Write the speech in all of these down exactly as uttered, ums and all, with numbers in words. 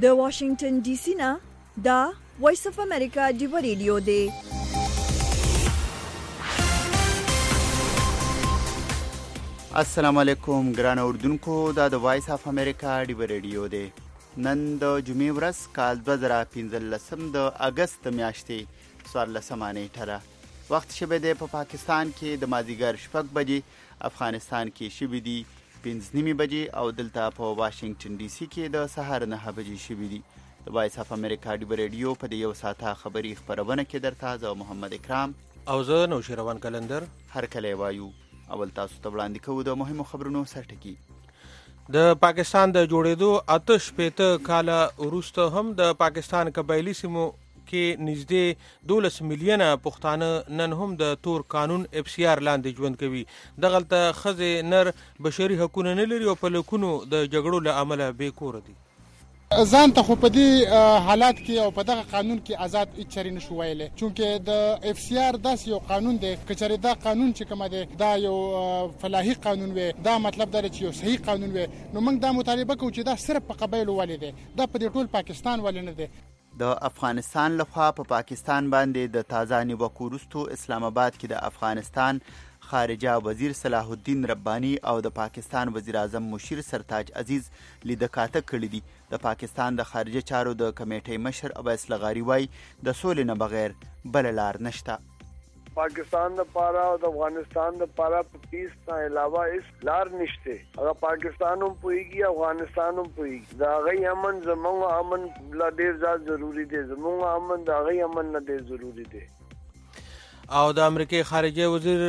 د واشنگټن ډي سي نه دا وایس اف امریکا ډیو ریډیو دی. السلام علیکم ګران اوردونکو، دا د وایس اف امریکا ډیو ریډیو دی. نن د جمعې ورځ کال دوه زره پنځلسم د اګست میاشتې څوارلسمه نیټه ده. وخت شوی دی په پاکستان کې د مازدیګر شپږ بجې، افغانستان کې شوي دي پنځه نیمې بجې او دلته په واشنگټن ډي سي کې د سهار نهه بجې شوي دي. د وایس اف امریکا ډیو ریډیو په دې یو ساعته خبري خپرونه کې درته زه محمد اکرام او زه نوشیروان کلندر هر کله وایو. اول تاسو ته وړاندې کوو د مهمو خبرونو سرټکي. د پاکستان د جوړېدو اته شپېته کاله وروسته هم د پاکستان قبایلي سیمو کې نږدې دولس میلیونه پښتانه نن هم د تور قانون اف سی آر لاندې ژوند کوي. دغلته ښځې نر بشري حقونه نه لري او په لکونو د جګړو له امله بې کوره دي. ځان ته خو په دې حالات کې او په دغه قانون کې آزاد هیڅ چارې نشو ویلی، چونکې د اف سی آر داسې یو قانون دی که چېرې دا قانون چې کومه دی دا یو فلاحي قانون وي، دا مطلب دا دی چې یو صحیح قانون وي، نو موږ دا مطالبه کوو چې دا صرف په قبایلو ولې دی، دا په دې ټول پاکستان ولې نه دی. د افغانستان لخوا په پا پاکستان باندې د تازه نیوکو وروسته اسلام آباد کې د افغانستان خارجه وزیر صلاح الدین رباني او د پاکستان وزیر اعظم مشیر سرتاج عزیز لیده کاته کړي دي. د پاکستان د خارجه چارو د کمیټې مشر اویس لغاري وایي د سولې نه بغیر بل لار نشته. پاکستان د پاره او د افغانستان د پاره په پیس نه علاوه هیڅ لار نشته. هغه پاکستان هم پوهیږي، افغانستان هم پوهیږي. دا غي امن زموږ امن لا ډیر زیات ضروری دی، زموږ امن دا غي امن نه ډیر ضروری دی. او د امریکای خارجه وزیر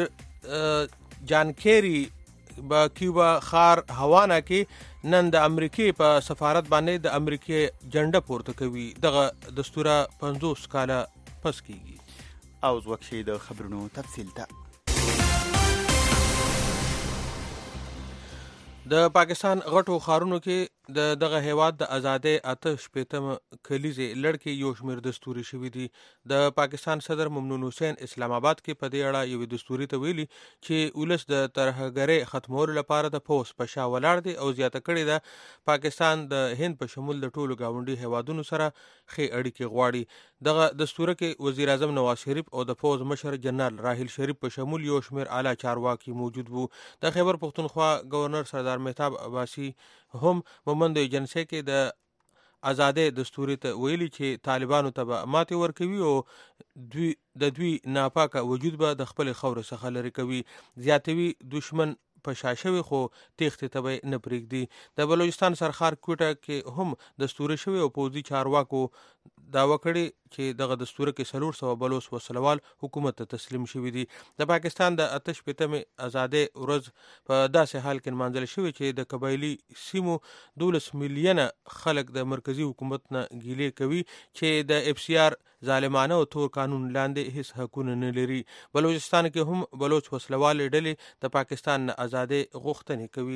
جان کیری با کیوبا خار هوانا کې نن د امریکای په سفارت باندې د امریکای جنډه پورته کوي. دغه دستوره پنځوس کاله پس کیږي. او وکشي د خبرونو تفصیل ته. د پاکستان غټو ښارونو کې د دغه هیواد د ازادۍ اته شپېتم کلیزې لړکې یو شمېر دستوري شوي دي. د پاکستان صدر ممنون حسین اسلام آباد کې په دې اړه یوې دستوري ته ویلي چې ولس د ترهګرۍ ختمولو لپاره د پوځ په شا ولاړ دی او زیاته کړې ده پاکستان د هند په شمول د ټولو ګاونډي هیوادونو سره ښې اړیکې غواړي. دغه دستوره کې وزیر اعظم نواز شریف او د پوځ مشر جنرال راحیل شریف په شمول یو شمېر اعلی چارواکي موجود وو. د خیبر پښتونخوا گورنر سردار مهتاب عباسي هم مومند ایجنسی کې د ازادۍ دستوري ته ویلي چې طالبانو ته به ماتې ورکوي او دوی د دوی ناپاکه وجود به د خپل خاورې څخه لرې کوي. زیاتوي دشمن په شا شوي خو تېښتې ته به نه پرېږدي. د بلوچستان سرخار کوټه کې هم دستوري شوي او پوځي چارواکو دعوه کړې چې دغه دستوره کې څلور سوه بلوڅ وسلوال حکومت ته تسلیم شوي دي. د پاکستان د اته شپېتمې ازادۍ ورځ په داسې حال کې نمانځل شوې چې د قبایلي سیمو دولس میلیونه خلک د مرکزي حکومت نه ګیلې کوي چې د اف سی آر ظالمانه او تور قانون لاندې هیڅ حقونه نه لري. بلوچستان کې هم بلوچ وسلوالې ډلې د پاکستان نه ازادۍ غوښتنې کوي.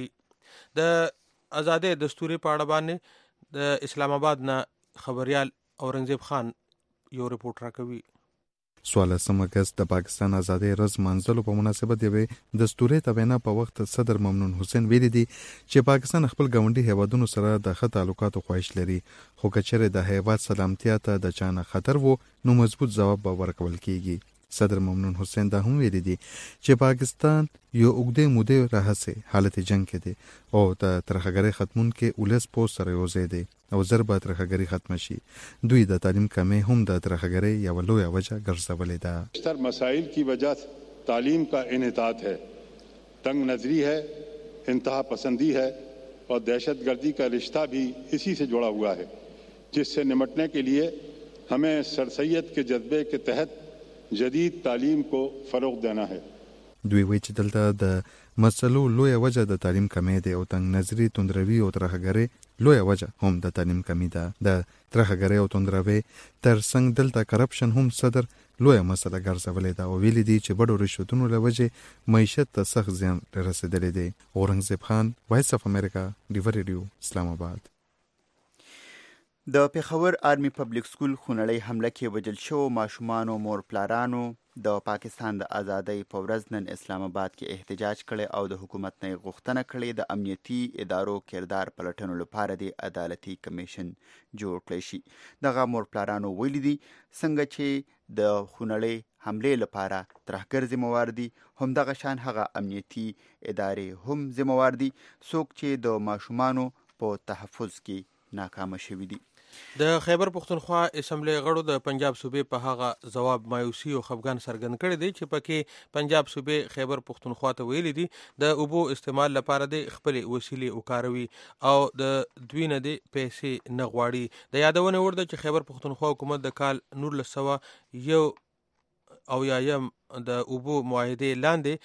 د ازادۍ دستوري په اړه باندې د اسلام آباد نه خبریال اورنګزیب خان یو رپورټ راکوي. څوارلسم اګست د پاکستان ازادۍ ورځ منځلو په مناسبت یوې دستوري ته وینا په وخت صدر ممنون حسین ویلي دي چې پاکستان خپل ګاونډي هیوادونو سره د ښه تعلقاتو خواهش لري، خو که چېرې د هیواد سلامتیا ته د چا نه خطر وو نو مضبوط ځواب به ورکول کیږي. صدر ممنون حسین دا هم ویلي دي چې پاکستان یو اوږدې مودې راهیسې حالت جنګ کې دی او د ترهګرۍ ختمونکي ولس پوځ سره یو ځای دی او زر به ترهګري ختمه شي. دوی د تعلیم کمی هم د ترهګرۍ یوه لویه وجه ګرځولې ده. بیشتر مسائل کی وجہ تعلیم کا انحطاط ہے، تنگ نظری ہے، انتہا پسندی ہے اور دہشت گردی کا رشتہ بھی اسی سے جڑا ہوا ہے، جس سے نمٹنے کے لیے ہمیں سر سید کے جذبے کے تحت جدید تعلیم کو فروغ دینا ہے. دوی وایي چې دلته د مسلو لویه وجه د تعلیم کمی دی او تنگ نظري، توندروي او ترهګرۍ لویه وجه هم د تعلیم کمی ده. د ترهګرۍ او توندروي تر څنګ دلته کرپشن هم صدر لویه مسله ګرځولې ده او ویلي دي چې بډو رشوتونو له وجې معیشت ته سخت زیان رسېدلی دی. اورنګزیب خان، وایس اف امریکا، ډیو ریډیو، اسلام آباد. د پېښور آرمي پبلک سکول خونړۍ حمله کې وژل شوو ماشومانو مور پلارانو د پاکستان د ازادۍ په ورځ نن اسلام آباد کې احتجاج کړی او د حکومت نه غوښتنه کړې د امنیتي ادارو کردار پلټنو لپاره د عدالتي کمیشن جوړ کړی شي. دغه مور پلارانو ویلي دي څنګه چې د خونړۍ حملې لپاره ترهګر ذمہوار دي، همدغه شان هغه امنیتي ادارې هم ذمہوار دي څوک چې د ماشومانو په تحفظ کې ناکامه شوي دي. د خیبر پختونخوا اسمبلی غړو د پنجاب صوبې په هغه ځواب مایوسي او خفګان څرګند کړی دی چې پکې پنجاب صوبې خیبر پختونخوا ته ویلي دي د اوبو استعمال لپاره د خپل وسیلې وکاروي او د دوی نه د پیسې نه غواړي. د یادونه وړ ده چې خیبر پختونخوا حکومت د کال نولس سوه یو او یایم د اوبو معاهدې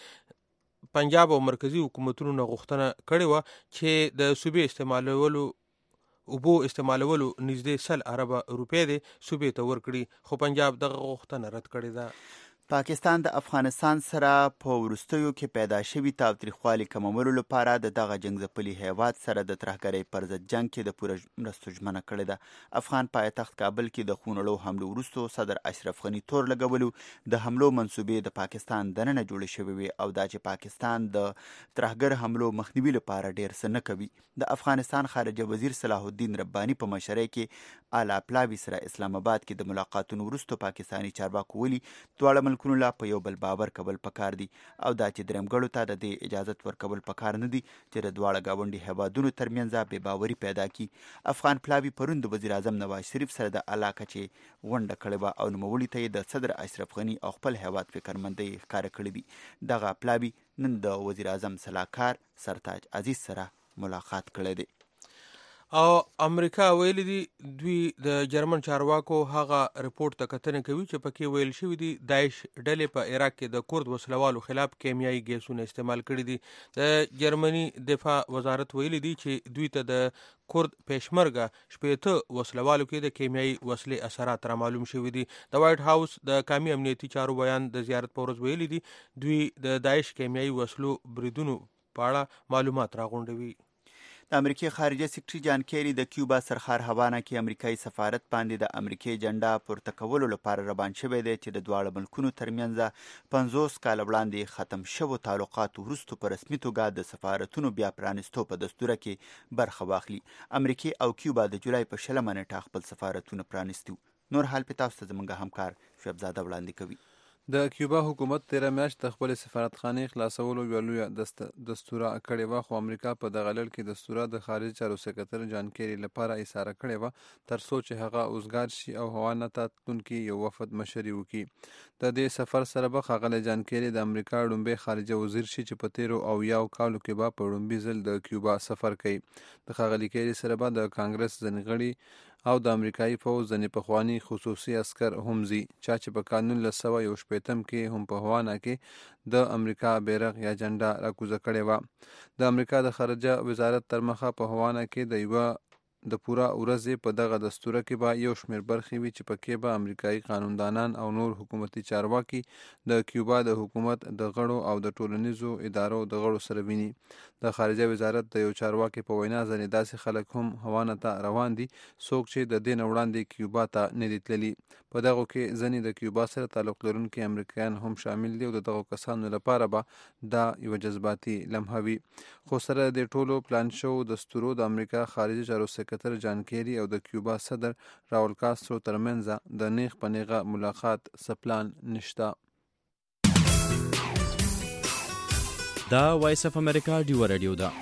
لاندې پنجاب او مرکزی حکومتونو نه غوښتنه کړې وه چې د صوبې استعمالولو اوبو استعمالولو نږدې سل اربه روپۍ دی صوبې ته ورکړي، خو پنجاب دغه غوښتنه رد کړې ده. پاکستان د افغانستان سره په وروستیو کې پیدا شوي تاوتریخوالي کمولو لپاره د دغه جنګ ځپلي هیواد سره د ترهګرۍ پر ضد جنګ کې د پوره مرستو ژمنه کړې ده. افغان پایتخت کابل کې د خونړو حملو وروستو صدر اشرف غني تور لګولو د حملو منصوبې د پاکستان دننه جوړې شوې وي او دا چې پاکستان د ترهګر حملو مخنیوي لپاره ډېر څه نه کوي. د افغانستان خارجه وزیر صلاح الدین رباني په مشرۍ کې اعلی پلاوي سره اسلام آباد کې د ملاقاتونو وروستو پاکستاني چارواکو ویلي دواړه ملکونو لا په یو بل باور کول پکار دي او دا چې دریم غړو ته د دې اجازت ورکول پکار نه دي چې د دواړه گاونډي هیوادونو ترمنځ بې باوري پیدا کی. افغان پلاوي پرون د وزیر اعظم نواز شریف سره د علاقه چې غونډه کړې وه او نوموړي ته د صدر اشرف غني او خپل هیواد فکرمندۍ ښکاره کړې دي. دغه پلاوي نن د وزیر اعظم سلاکار سرتاج عزیز سره ملاقات کړی دی او امریکا ویلي دي دوی د جرمن چارواکو هغه رپورټ ته کتنه کوي چې پکې ویل شوي دي داعش ډلې په عراق کې د کورد وسلوالو خلاف کیمیاوي ګیسونه استعمال کړي دي. د جرمني دفاع وزارت ویلي دي چې دوی ته د کورد پېشمرګه شپېته وسلوالو کې د کیمیاوي وسلې اثرات را معلوم شوي دي. د وایټ هاوس د قومي امنیتي چارو بیان د زیارت په ورځ ویلي دي دوی د داعش کیمیاوي وسلو بریدونو په اړه معلومات راغونډوي. د امریکای خارجه سکرټري جان کیری د کیوبا سرخار هاوانا کې امریکایي سفارت باندې د امریکای جنډا پورته کولو لپاره روان شوی دی چې د دواړو ملکونو ترمنځ پنځوس کاله وړاندې ختم شوو تعلقاتو وروسته په رسمي توګه د سفارتونو بیا پرانستو په دستوره کې برخه واخلي. امریکای او کیوبا د جولای په شلمه نیټه خپل سفارتونه پرانستي. نور حال په تاسو ته زموږ همکار شعیب زاده وړاندې کوي. د کیوبا حکومت تیره میاشت د خپل سفارتخانې خلاصولو یوه لویه دستوره کړې وه، خو امریکا په دغه لړ کې دستوره د خارجي چارو سکرټر جان کیری لپاره ایساره کړې وه تر څو چې هغه اوزګار شي او هاوانا ته تلونکي یو وفد مشري وکړي. د دې سفر سره به ښاغلی جان کیری د امریکا ړومبی خارجه وزیر شي چې په تیرو اویاو کالو کې به په ړومبي ځل د کیوبا سفر کوي. د ښاغلي کیری سره به د کانګرس ځینې غړي او د امریکایي پوځ ځینې پخواني خصوصي عسکر هم ځي چا چې په کال نولس سوه یو شپېتم کې هم په هاوانا کې د امریکا بیرغ یا جنډا راکوزه کړې وه. د امریکا د خارجه وزارت تر مخه په هاوانا کې د یوه د پوره ورځې په دغه دستوره کې به یو شمېر برخې وي چې پکې به امریکایي قانوندانان او نور حکومتي چارواکي د کیوبا د حکومت د غړو او د ټولنیزو ادارو د غړو سره ویني. د خارجه وزارت د یو چارواکي په وینا ځینې داسې خلک هم هاوانا ته روان دي څوک چې د دې نه وړاندې کیوبا ته نه دي تللي. په دغو کې ځینې د کیوبا سره تعلق لرونکي امریکایان هم شامل دي او د دغو کسانو لپاره به دا یوه جذباتي لمحه وي. خو سره د ټولو پلان شوو دستورو د امریکا خارجه چارو سکرټر جان کیری او د کیوبا صدر راول کاسترو ترمنځ د نیغ په نیغه ملاقات څه پلان نشته. دا وایس اف امریکا ډیو رادیو ده.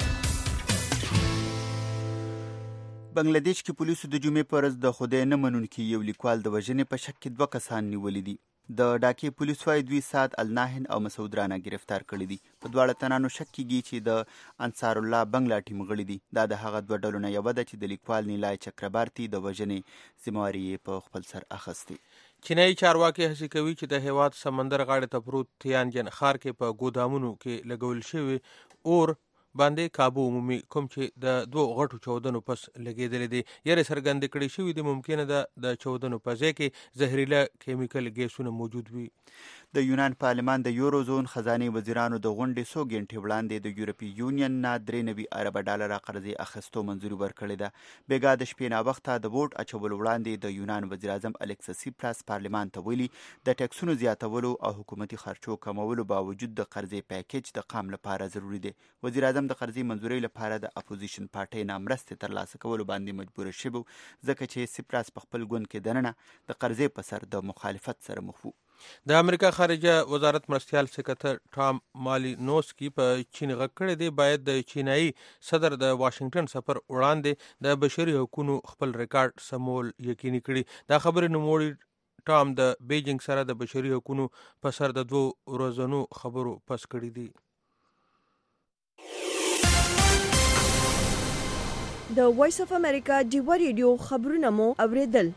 بنگلاديش کې پولیسو د جمعې په ورځ د خدای نه منونکي یو لیکوال د وژنې په شک کې دوه کسان نیولي دي. د ډاکې پولیس وايي دوی سعد الناهن او مسعود رانا گرفتار کړي دي. په دواړه تنانو شک کېږي چې د انصار الله بنگلا ټیم غړي دي. دا د هغه دوه ډلو نه یوه ده چې د لیکوال نیلای چکربارتي د وژنې ذمهواري یې په خپل سر اخیستې. چینایي چارواکي هڅې کوي چې د هیواد سمندر غاړې ته پروت تیانجن ښار کې په ګودامونو کې لګول شوي اور باندې کابو عمومي کوم چې د دوه غټو چاودنو پس لګېدلې دي. یارې څرګندې کړې شوي دي ممکنه ده د چاودنو په ځای کې زهریله کیمیکل ګیسونه موجود وي. د یونان پارلمان د یورو زون خزانه وزیرانو د غونډې څو ګنټې وړاندې د یورپی یونین نه درې نوي ارب ډالر قرضې اخیستو منځوري ورکړې ده. بیګا د شپې ناوخته د ووټ اچولو وړاندې د یونان وزیر اعظم الکسیس سیپراس پارلمان ته ویلي د ټکسونو زیاتولو او حکومتي خرچو کمولو باوجود د قرضې پیکیج د قام لپاره ضروری دی. وزیر اعظم د قرضې منځوري لپاره د اپوزیشن پارټۍ نه مرستې ترلاسه کولو باندې مجبور شوی ځکه چې سیپراس په خپل ګوند کې دننه د قرضې په سر د مخالفت سره مخ وو. د امریکا خارجه وزارت مرستیال سکرټر ټام مالینوسکي په چین غږ کړی دی باید د چینایي صدر د واشنگټن سفر وړاندې د بشري حقوقو خپل ریکارډ سمول یقیني کړي. دا خبرې نوموړي ټام د بیجینګ سره د بشري حقوقو په سر د دوه ورځنو خبرو پس کړي دي. د وایس اف امریکا ډیوه ریډیو خبرونه مو اوریدل.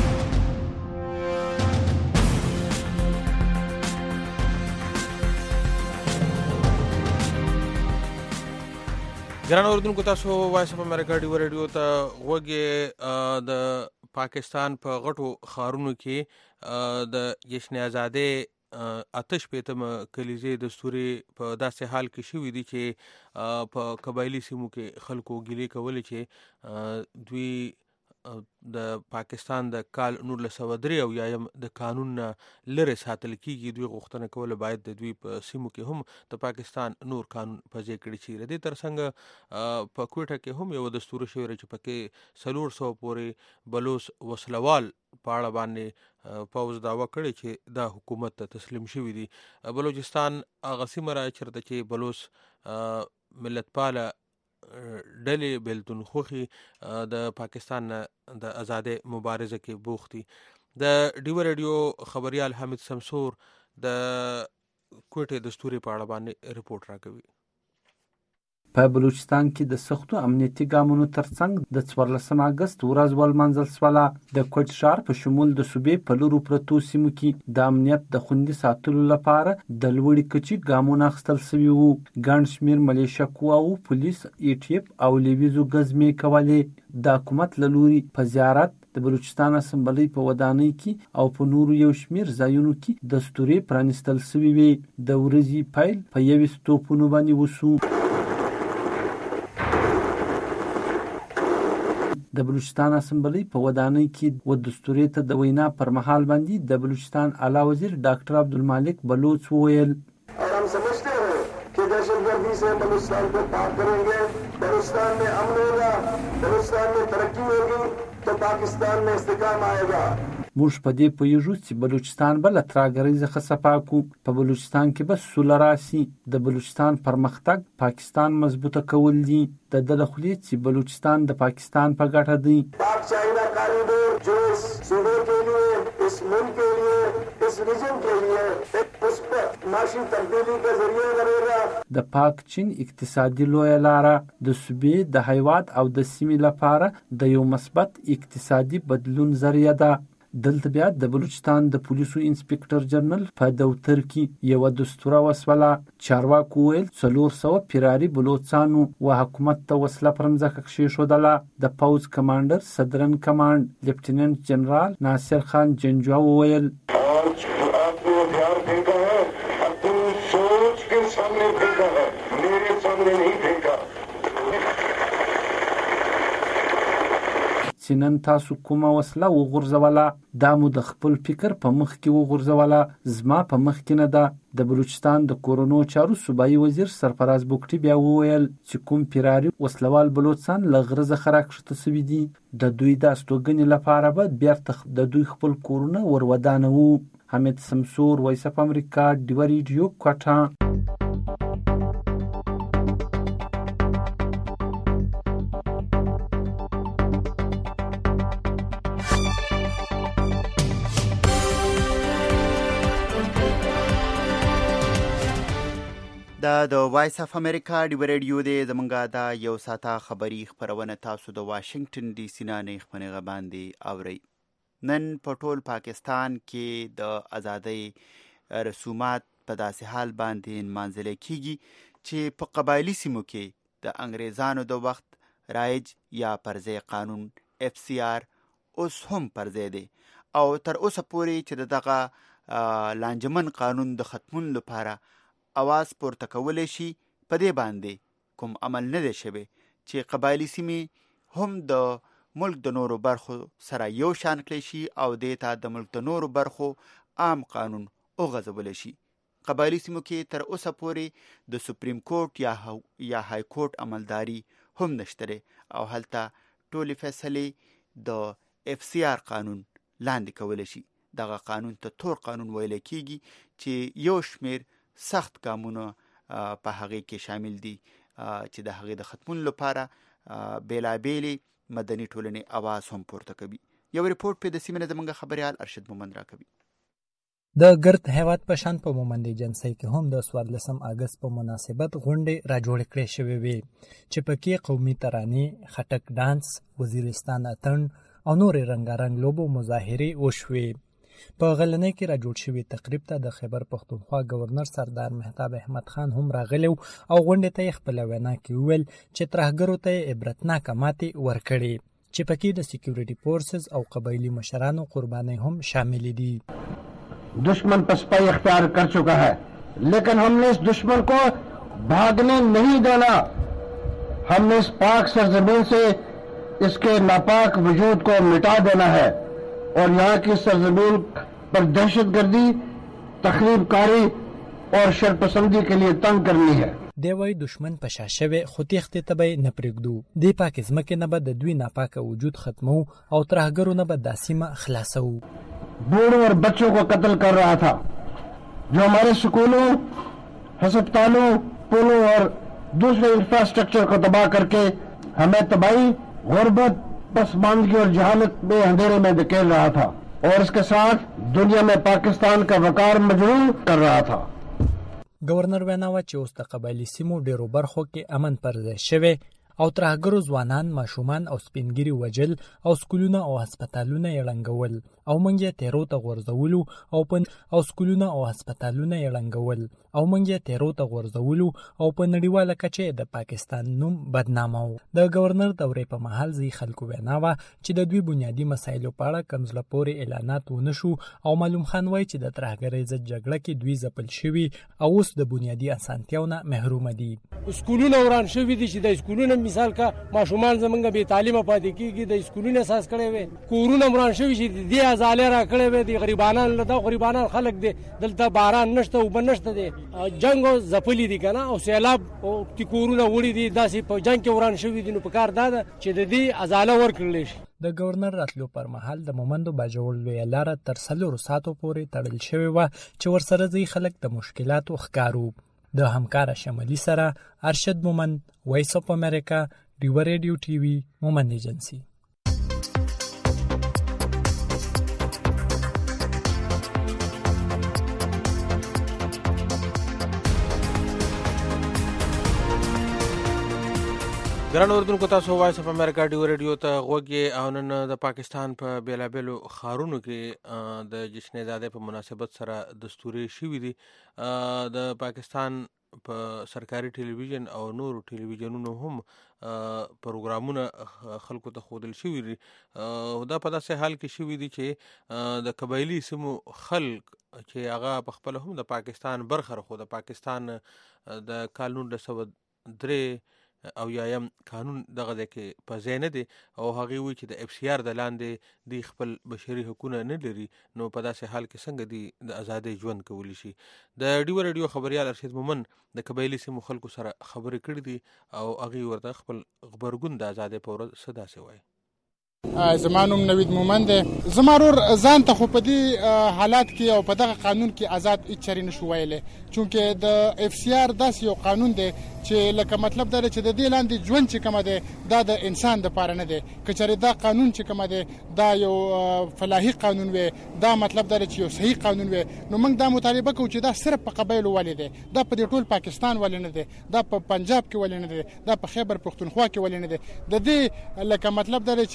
ګران اوریدونکو تاسو وایس اف امریکا ډیوه ریډیو ته غوږی. د پاکستان په غټو ښارونو کې د جشن آزادۍ اته شپېتم کلیزې دستوري په داسې حال کې شوي دي چې په قبایلي سیمو کې خلکو ګیلې کولې چې دوی د پاکستان د کال نولس سوه درې اویایم د قانون نه لرې ساتل کیږي. دوی غوښتنه کوله باید د دوی په سیمو کې هم د پاکستان نور قانون پځې کړي شي. د دې ترڅنګ په کوټه کې هم یو دستور شوی چې پکې څلور سوه پورې بلوچ وسلوال په اړه باندې پوز دعوه کړې چې دا حکومت ته تسلیم شوي دي. بلوچستان هغه سیمه را چېرته چې بلوچ ملتپاله ډلې بیلتون خوخي د پاکستان د آزادۍ مبارزه کې بوختي. د ډیوه ریډیو خبریال حمید سمسور د کوټې دستوري په اړه باندې رپورټ راکوي. په بلوچستان کې د سختو امنیتي ګامونو ترڅنګ د څوارلسم اګست ورځ ولمانځل شوله. د کوټ ښار په شمول د صوبې په لورو پرتو سیمو کې د امنیت د خوندي ساتلو لپاره د لوړې کچې ګامونه اخیستل شوي وو. ګڼ شمېر ملیشه قواوو، پولیس، ای ټي اف او لیویزو ګزمې کولې. د حکومت له لوري په زیارت د بلوچستان اسمبلۍ په ودانۍ کې او په نورو یو شمېر ځایونو کې دستورې پرانیستل شوي وې. د ورځې پیل په یویشت توپونو باندې وشو. د بلوچستان اسمبلۍ په ودانۍ کې و دستورې ته د وینا پر مهال باندې د بلوچستان اعلی وزیر ډاکټر عبدالمالک بلوچ وویل اور ہم سمجھتے ہیں کہ دہشت گردی سے بلوچستان کو پاک کریں گے، بلوچستان میں امن ہوگا، بلوچستان میں ترقی ہوگی تو پاکستان میں استحکام آئے گا. موږ په دې پوهیږو چې بلوچستان به له ترهګرۍ څخه صفا کړو. په بلوچستان کې به سوله راسي. د بلوچستان پرمختګ پاکستان مضبوطه کول دي. د ده له خولې چې بلوچستان د پاکستان په ګټه دی. پاک چائنا کاریڈور جو اس صوبے کے لیے، اس ملک کے لیے، اس ریجن کے لیے ایک مثبت معاشی تبدیلی کا ذریعہ بنے گا. د پاک چین اقتصادي لویه لاره د صوبې د هیواد او د سیمې لپاره د یو مثبت اقتصادي بدلون ذریعہ ده. دلته بیا د بلوچستان د پولیسو انسپکټر جنرال په دفتر کې یوه دستوره وسوله. چارواکو ویل څلور سوه فراري بلوچستانو و حکومت ته وسله پر مځکه کښېښودله. د پوځ کمانډر صدرن کمانډ لیفټیننټ جنرال ناصر خان جنجوا وویل چې نن تاسو کومه وسله وغورځوله دا مو د خپل فکر په مخ کې وغورځوله، زما په مخ کې نه ده. د بلوچستان د کورونو چارو صوبایي وزیر سرفراز بوکټي بیا وویل چې کوم فراري وسلوال بلوچستان له غره څخه راکښته شوي دي د دوی د استوګنې لپاره به بیرته د دوی خپل کورونه ور ودانوو. حمید سمسور، وایس اف امریکا، ډیوه ریډیو، کوټه. دا د وایس اف امریکا ډیوه ریډیو دی. زمونږ دا یو ساعته خبري خپرونه تاسو د واشنگټن ډي سي نه نه خپرونه باندې اورئ. نن په ټول پاکستان کې د ازادۍ رسومات په داسې حال باندې نمانځل کیږي چې په قبایلی سیمو کې د انګریزانو د وخت رایج یا پرځای قانون اف سی آر اوس هم پرځای دی او تر اوسه پورې چې دغه لانجمن قانون د ختمون لپاره اواز پورته کولی شي. په دې باندې کوم عمل نه دی شوی چې قبایلي سیمې هم د ملک د نورو برخو سره یو شان کړی شي او دې ته د ملک د نورو برخو عام قانون وغځولی شي. قبایلي سیمو کې تر اوسه پورې د سپریم کورټ یا یا های کورټ عملداري هم نشته دی او هلته ټولې فیصلې د اف سی آر قانون لاندې کولی شي. دغه قانون ته تور قانون ویلی کیږي چې یو شمیر سخت ګامونه په هغې کې شامل دي چې د هغې د ختمون لپاره بېلابېلې مدني ټولنې اواز هم پورته کوي. یو ریپورټ په د سیمې نه زموږ خبریال ارشد مومند راکوي. د ګرد هیواد په شان په مومند ایجنسۍ کې هم د څوارلسم اګست په مناسبت غونډې راجوړې کړې شوې وې چې پکې قومي ترانې، خټک ډانس، وزیرستان اتڼ او نورې رنګارنګ لوبو مظاهرې وشوې. په غلنۍ کې راجوړ شوي تقریب ته د خیبر پښتونخوا گورنر سردار مهتاب احمد خان هم راغلی او غونډې ته یې خپله وینا کې وویل چې ترهګرو ته یې عبرتناکه ماتې ورکړې چې پکې د سیکیورټي فورسز او قبایلي مشرانو قربانۍ هم شامل دي. दुश्मन पसपाई अख्तियार कर चुका है, लेकिन हमने इस दुश्मन को भागने नहीं देना. हमने इस पाक सरजमीन से इसके नापाक वजूद को मिटा देना है और यहाँ की सरजमीन पर दहशतगर्दी, तखरीबकारी और शरपसंदी के लिए तंग करनी है. دی وای دشمن په شا شوی خو تېښتې ته به یې نه پرېږدو. دې پاکې ځمکې نه به د دوی ناپاکه وجود ختمو او ترهګرو نه به دا سیمه خلاصو. बूढ़ों और बच्चों को कत्ल कर रहा था, जो हमारे स्कूलों, अस्पतालों, पुलों और दूसरे इंफ्रास्ट्रक्चर को तबाह करके हमें तबाही, गुर्बत, पसमानदगी और जहालत में अंधेरे में धकेल रहा था और इसके साथ दुनिया में पाकिस्तान का वकार मजरूह कर रहा था. گورنر وینا وه چې اوس د قبایلي سیمو ډېرو برخو کې امن پر ځای شوی او ترهګرو ځوانان، ماشومان او سپینګیري وجل او سکولونه او هسپتالونه یې ړنګول او موږ یې تیرو ته غورځولو او په او سکولونه او هسپتالونه یې ړنګول او موږ یې تیرو ته غورځولو او په نړیواله کچه د پاکستان نوم بدنامه و. د گورنر دورې په مهال ځینې خلکو وینا وه چې د دوی بنیادي مسایلو په اړه کمزله پورې اعلانات ونه شو او معلوم خان وایي چې د ترهګرۍ ضد جګړه کې دوی ځپل شوي او اوس د بنیادي اسانتیاو نه محرومه دي. سکولونه وران شوي دي چې د سکولونه مثال کا ماشومان زمونږ بې تعلیمه پاتې کېږي، د سکولونه اساس کړی وی، کورونه وران شوي چې دې ازالې را کړی وی، د غریبانان له دا غریبانان خلک دي، دلته باران نشته، اوبه نشته دي، جنګ او ځپلي دي که نه، او سیلاب او تی کورونه وړي دي، داسې په جنګ کې وران شوي دي. نو په کار دا ده چې د دې ازاله ورکړلی شي. د گورنر راتلو پر مهال د مومندو باجوړ لویه لاره تر څلورو ساعتو پورې تړل شوې وه چې ورسره ځینې خلک د مشکلاتو ښکارو. د همکاره شمالي سره ارشد مومند، وایس اف امریکا، ډیوه ریډیو ټي وي، مومند ایجنسي. ګران اوریدونکو، تاسو وایس اف امریکا ډیو ریډیو ته غوږ یې او نن د پاکستان په بیلابیلو ښارونو کې د جشن ازادۍ په مناسبت سره دستوري شوي دي. د پاکستان په سرکاري ټلویزیون او نورو ټلویزیونونو هم پروګرامونه خلکو ته ښودل شوي دي. دا په داسې حال کې شوي دي چې د قبایلي سیمو خلک چې هغه په خپله هم د پاکستان برخه خو د پاکستان د کال نولس سوه درې او یایم قانون دغه دی کې په ځای نه دی او هغې وایي چې د اف سی آر د لاندې دوی خپل بشري حقونه نه لري، نو په داسې حال کې څنګه دی د ازادۍ ژوند کولی شي. د ډیوه ریډیو خبریال ارشد مومند د قبایلي سیمو خلکو سره خبرې کړې دي او هغې ورته خپل غبرګون د ازادۍ په ورځ څه داسې وایي. زما نوم نوید مومند دی. زما ورور ځان ته خو په دې حالات کې او په دغه قانون کې آزاد هېڅ چارې نه شو ویلی، چونکې د اف سی آر داسې یو قانون دی چې لکه مطلب دا دی چې د دې لاندې ژوند چې کومه دی دا د انسان دپاره نه دی. که چېرې دا قانون چې کومه دی دا یو فلاحي قانون وی، دا مطلب دا دی چې یو صحیح قانون وی، نو موږ دا مطالبه کوو چې دا صرف په قبایلو ولې دی، دا په دې ټول پاکستان ولې نه دی، دا په پنجاب کې ولې نه دی، دا په خیبر پښتونخوا کې ولې نه دی. د دې لکه مطلب دا دی چې هغه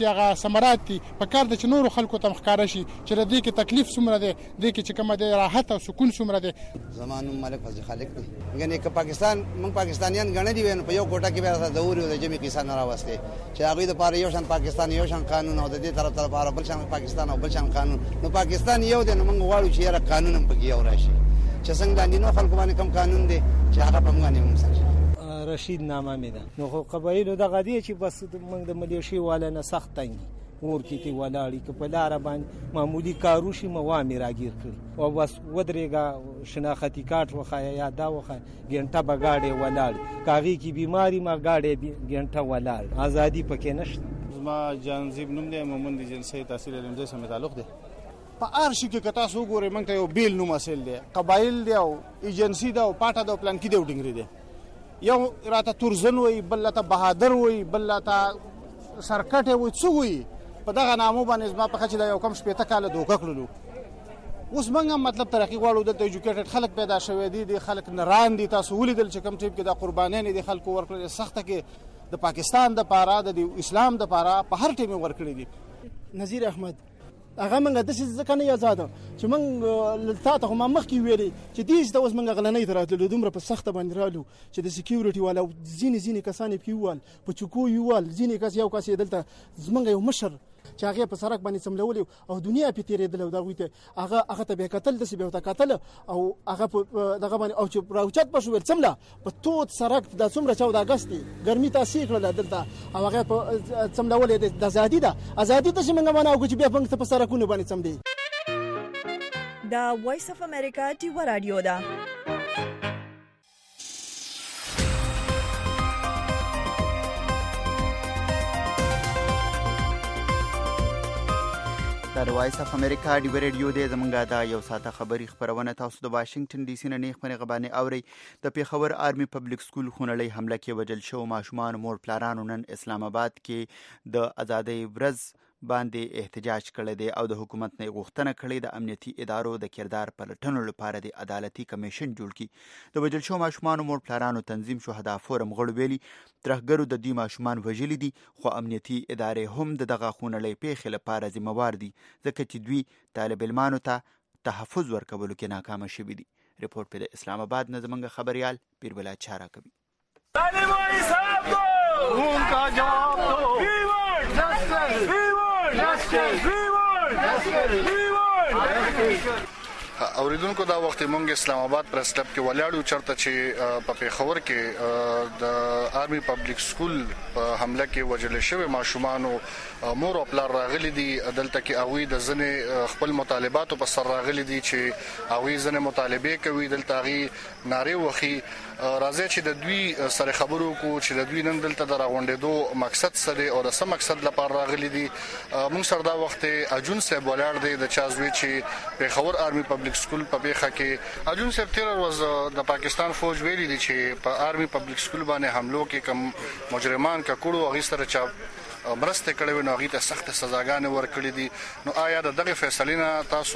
ثمرات دي په کار د چې نورو خلکو ته ښکاره شي چې د دې کې تکلیف څومره دی دې کې چې کومه د راحت او سکون څومره دی. زمانو ملک فضل خالق دی یعنی که پاکستان موږ پاکستانیان ګڼل دي نو په یو کوټه کې به راځي د اوري د جمی قصه نه راوسته چې هغه د پاره یو شان پاکستان یو شان قانون او د دې طرف طرف لپاره بل شان پاکستان او بل شان قانون. نو پاکستان یو دی نو موږ غواړو چې یو قانون هم پکې یو راشي چې څنګه باندې نو خلکو باندې کم قانون دی چې هغه په موږ باندې ومسل. رشید نامه مې ده نو خو قبایلو دغه دی چې بس موږ د ملیشي والا نه سخت تنګي اور کې تی ولاړی که په لار باندې معمولی کارو شي موامي راګیر کړ او بس ودرېګا شناختی کارت وخایا یا دا وخایا ګنټه بغاړې ولاړ کاغي کی بیماری ما غاړې ګنټه ولاړ ازادي پکې نشته. ما جانزیب نوم دی مومن دي جنسي تحصیل علم دې سره تعلق دی په ارشي کې کتا سو ګوره مونږ ته یو بیل نوم اصل دی قبایل دی او ایجنسی دا او پاټه دا پلان کې دی وډنګری دی یو راته تورزن وای بل ته بهادر وای بل ته سرکټه وای څو وای په دغه نامو باندې ما په خچ دا یو کم شپېته کال دوکه کړلو. اوس موږ مطلب ترقی غواړو د ایجوکیټډ خلک پیدا شوی دي د خلک نران دي تاسو ولیدل چې کم ټیپ کې د قربانیان دي خلکو ورکړل سخته کې د پاکستان د پاره د اسلام د پاره په هر ټیم ورکړل دي. نذیر احمد هغه موږ د څه ځکه نه آزاد چې موږ لتا ته ما مخ کې ویلي چې دې د اوس موږ غلنۍ دراتلو دومره په سخته باندې رالو چې د سکیورټي والا ځینې ځینې کسان په یوال په چکو یوال ځینې کس یو کس دلته زمونږ یو مشر چې هغه په سرک باندې سملولي او دنیا په تیرې دلو دا ویته هغه هغه ته به قتل د سی به قتل او هغه دغه باندې او چې راوچت پښو ول سملا په توت سرک د څومره چودہ اگست ګرمي تاسې کړل دلته او هغه په سملولې د ازادي ده ازادي ته څنګه معنا او چې بیا په په سرکونه باندې سم دي. دا وایس اف امریکا ټي و رادیو ده. د وایس اف امریکا ډیو ریډیو د زمونږه دا یو ساته خبري خبرونه تاسو د واشنگټن ډي سي نه نیخ پنه غبانه اوري. د پیښور آرمي پبلک سکول خونړی حمله کې وجل شو ماشومان مور پلارانو نن اسلام آباد کې د ازادۍ ورځ باندې احتجاج کړی دی او د حکومت نه غوښتنه کړې د امنیتي ادارو د کردار پلټنو لپاره د عدالتي کمیشن جوړ کړي. د وجل شو ماشومان مور پلارانو تنظیم شهدا فورم غړو ویلي ترهګرو د دې ماشومان وژلي دي خو امنیتي ادارې هم د دغه خونړی پیښې لپاره ذمہوار دي ځکه چې دوی طالب علمانو ته تحفظ ورکولو کې ناکام شوي دي. رپورټ په اسلام آباد نه زمونږ خبريال پیربلا چارا کوي. طالب صاحب کو ان کا جواب دو ویورڈ جسٹس ویورڈ جسٹس ویورڈ جسٹس ویورڈ. اوریدونکو دا وخت مونږ اسلام آباد پریس کلب کې ولاړو چرته چې په پیښور کې د آرمي پبلک سکول په حمله کې وجل شوی ماشومان مور او پلار راغلي دي دلته کې اوی د ځنې خپل مطالبات په سر راغلي دي چې اوی ځنې مطالبه کوي دلته غي ناره وخی راځي چې د دوی سره خبرو کو چې د دوی نن دلته د راغونډېدو مقصد سره او د سم مقصد لپاره راغلي دي. مونږ سره دا وخت اجون صاحب ولاړ دی د چازوي چې پیښور آرمي پبلک سکول په بیخه کې اجون صاحب تیر ورځ د پاکستان فوج ویلي دي چې په آرمي پبلک سکول باندې حملو کې کم مجرمان کا کړو هغه سره چا مرسته کړې نو هغه ته سخت سزاګانې ورکړې دي. نو آیا د دغه فیصله نه تاسو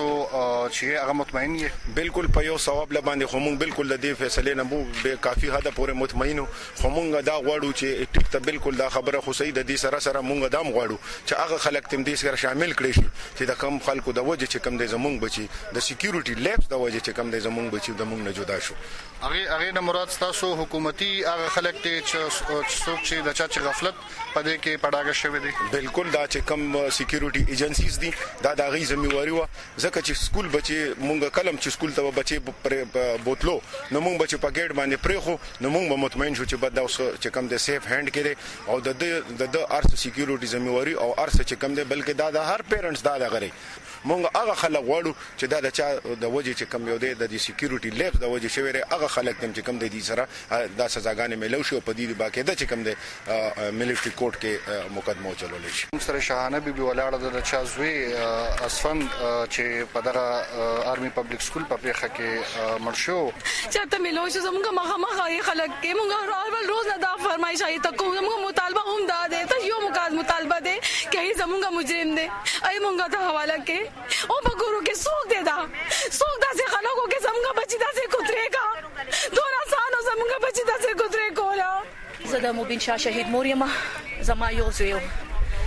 چې هغه مطمئن یې؟ بالکل په یو ثواب لباندې خو مونږ بالکل د دې فیصله نه مو به کافي حد پورې مطمئن خو مونږ دا غواړو چې ټیک ته بالکل دا خبره خو صحیح د دې سره سره مونږ دا غواړو چې هغه خلک تم دې سره شامل کړي شي چې د کم خلکو د وجه چې کم د زمونږ بچي د سکیورټي لیبس د وجه چې کم د زمونږ بچي د مونږ نه جدا شو. هغه هغه نه مراد تاسو حکومتي هغه خلک ته چې څوک چې د چا چې غفلت پدې کې پډاګه شوی دی. بالکل دا چې کم سکیورټي ایجنسیز دي دا د غي ذمہواری و ځکه چې سکول بچي مونږ کلم چې سکول ته بچي بوتلو نو مونږ بچي په ګیټ باندې پرېخو نو مونږ مطمئن شو چې بد اوس چې کم د سیف هاند کړي او د د ارث سکیورټي ذمہواری او ارث چې کم دی بلکې دا د هر پیرنټس دا د غري مونږ هغه خلک غواړو چې دا د چا د وجه چې کم یو دی د سکیورټي لیبس د وجه شوی هغه خلک تم چې کم د دې سره دا سزاګانې ملو شو په دې باقاعده چې کم د ملټری کورټ کې مقدمه چلول شي. سره شاهانه بي بي ولاړه د چازوي اسفن چې په دغه آرمي پبلک سکول په پیښه کې مرشو چاته ملو شو زموږه مخه مخه خلک کې موږ روز نه دا فرمایش آی ته کوم موږ مطالبه هم دا ده ته یو مقاصد مطالبه ده کې زموږه مجرم ده ای موږ ته حواله کې او بګورو کې سوق ده دا سوق داسې خلکو کې زموږه بچی داسې کوتريګا دوه آسانو زموږه بچی داسې کوتري کولا. زه د مبین شاه شهید موریم زما یو زویو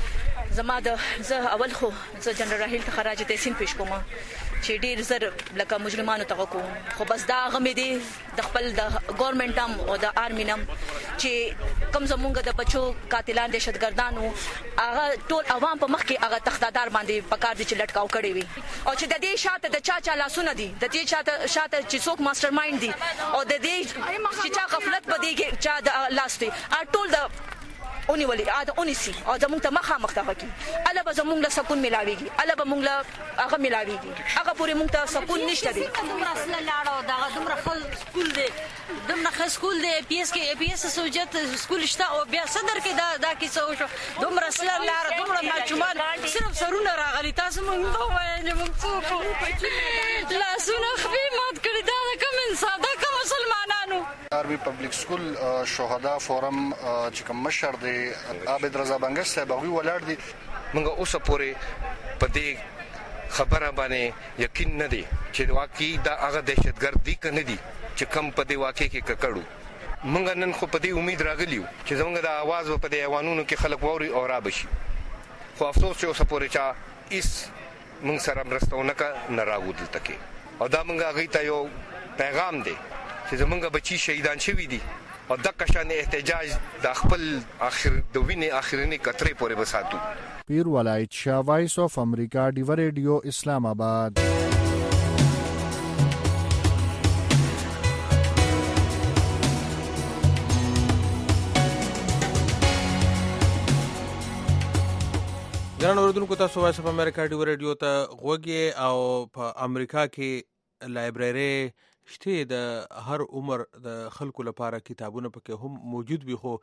زما د زه اول خو زه جنرال راهیل ته خراج تحسین پیش کوم چې ډیر زر لکه مجرمانو ته کوم خو بس دا غمې دي د خپل د ګورنمنت هم او د آرمي نم چې کم زمونږ د بچو قاتلان دهشتګردانو هغه ټول عوام په مخ کې هغه تختادار باندې پکار دي چې لټکاو کړي وي او چې د دې شاته د چا چا لاسونه دي د دې شاته شاته چې څوک ماستر مایند دي او د دې چې چا غفلت پدې کې چا د لاس دي ټول د اونې ولې اده اونې سي او زموږ ته مخه مخته کی اله به زموږ له سکون ملاويږي اله به موږ له هغه ملاويږي هغه پورې موږ ته سکون نشته دي دومره اصله لاړو دا دومره خل سکول دی دومره خل سکول دی پی اس کې پی اس سوجت سکول شته او بیا صدر کې دا دا کیسه وشو دومره اصله لاړ دومره ماچومان صرف سرونه راغلي تاسو موږ ته وایي موږ څوک لاسونه خپې مات کړی دا کوم انسان دا کوم مسلمانانو آرمي پبلک سکول شهدا فورم چې کوم مشر دی عابد رضا بنگش صاحب هغه ولاړ دي موږ اوسه پورې په دې خبره باندې یقین نه دی چې واقعي دا هغه دهشتګرد دي کنه دي چې کم په دې واقع کې ککړو موږ نن خو په دې امید راغلیو چې زموږ د आवाज په دې ایوانونو کې خلک ووري او را بشي خو افسوس چې اوسه پورې چا اس موږ سره مرستونه کا نه راغودل تکي او دا موږ هغه ته یو پیغام دی چې زمونږ بچي شهیدان شوي دي او د کشان احتجاج د خپل اخر د وینې اخرنی کترې پورې وساتو. پیر ولایت شاه وایس اف امریکا ډیو ریډیو اسلام آباد. ګران اوریدونکو تاسو وایس اف امریکا ډیو ریډیو ته غوږی او په امریکا کې لایبرری شته د هر عمر د خلکو لپاره کتابونه پکې هم موجود وي خو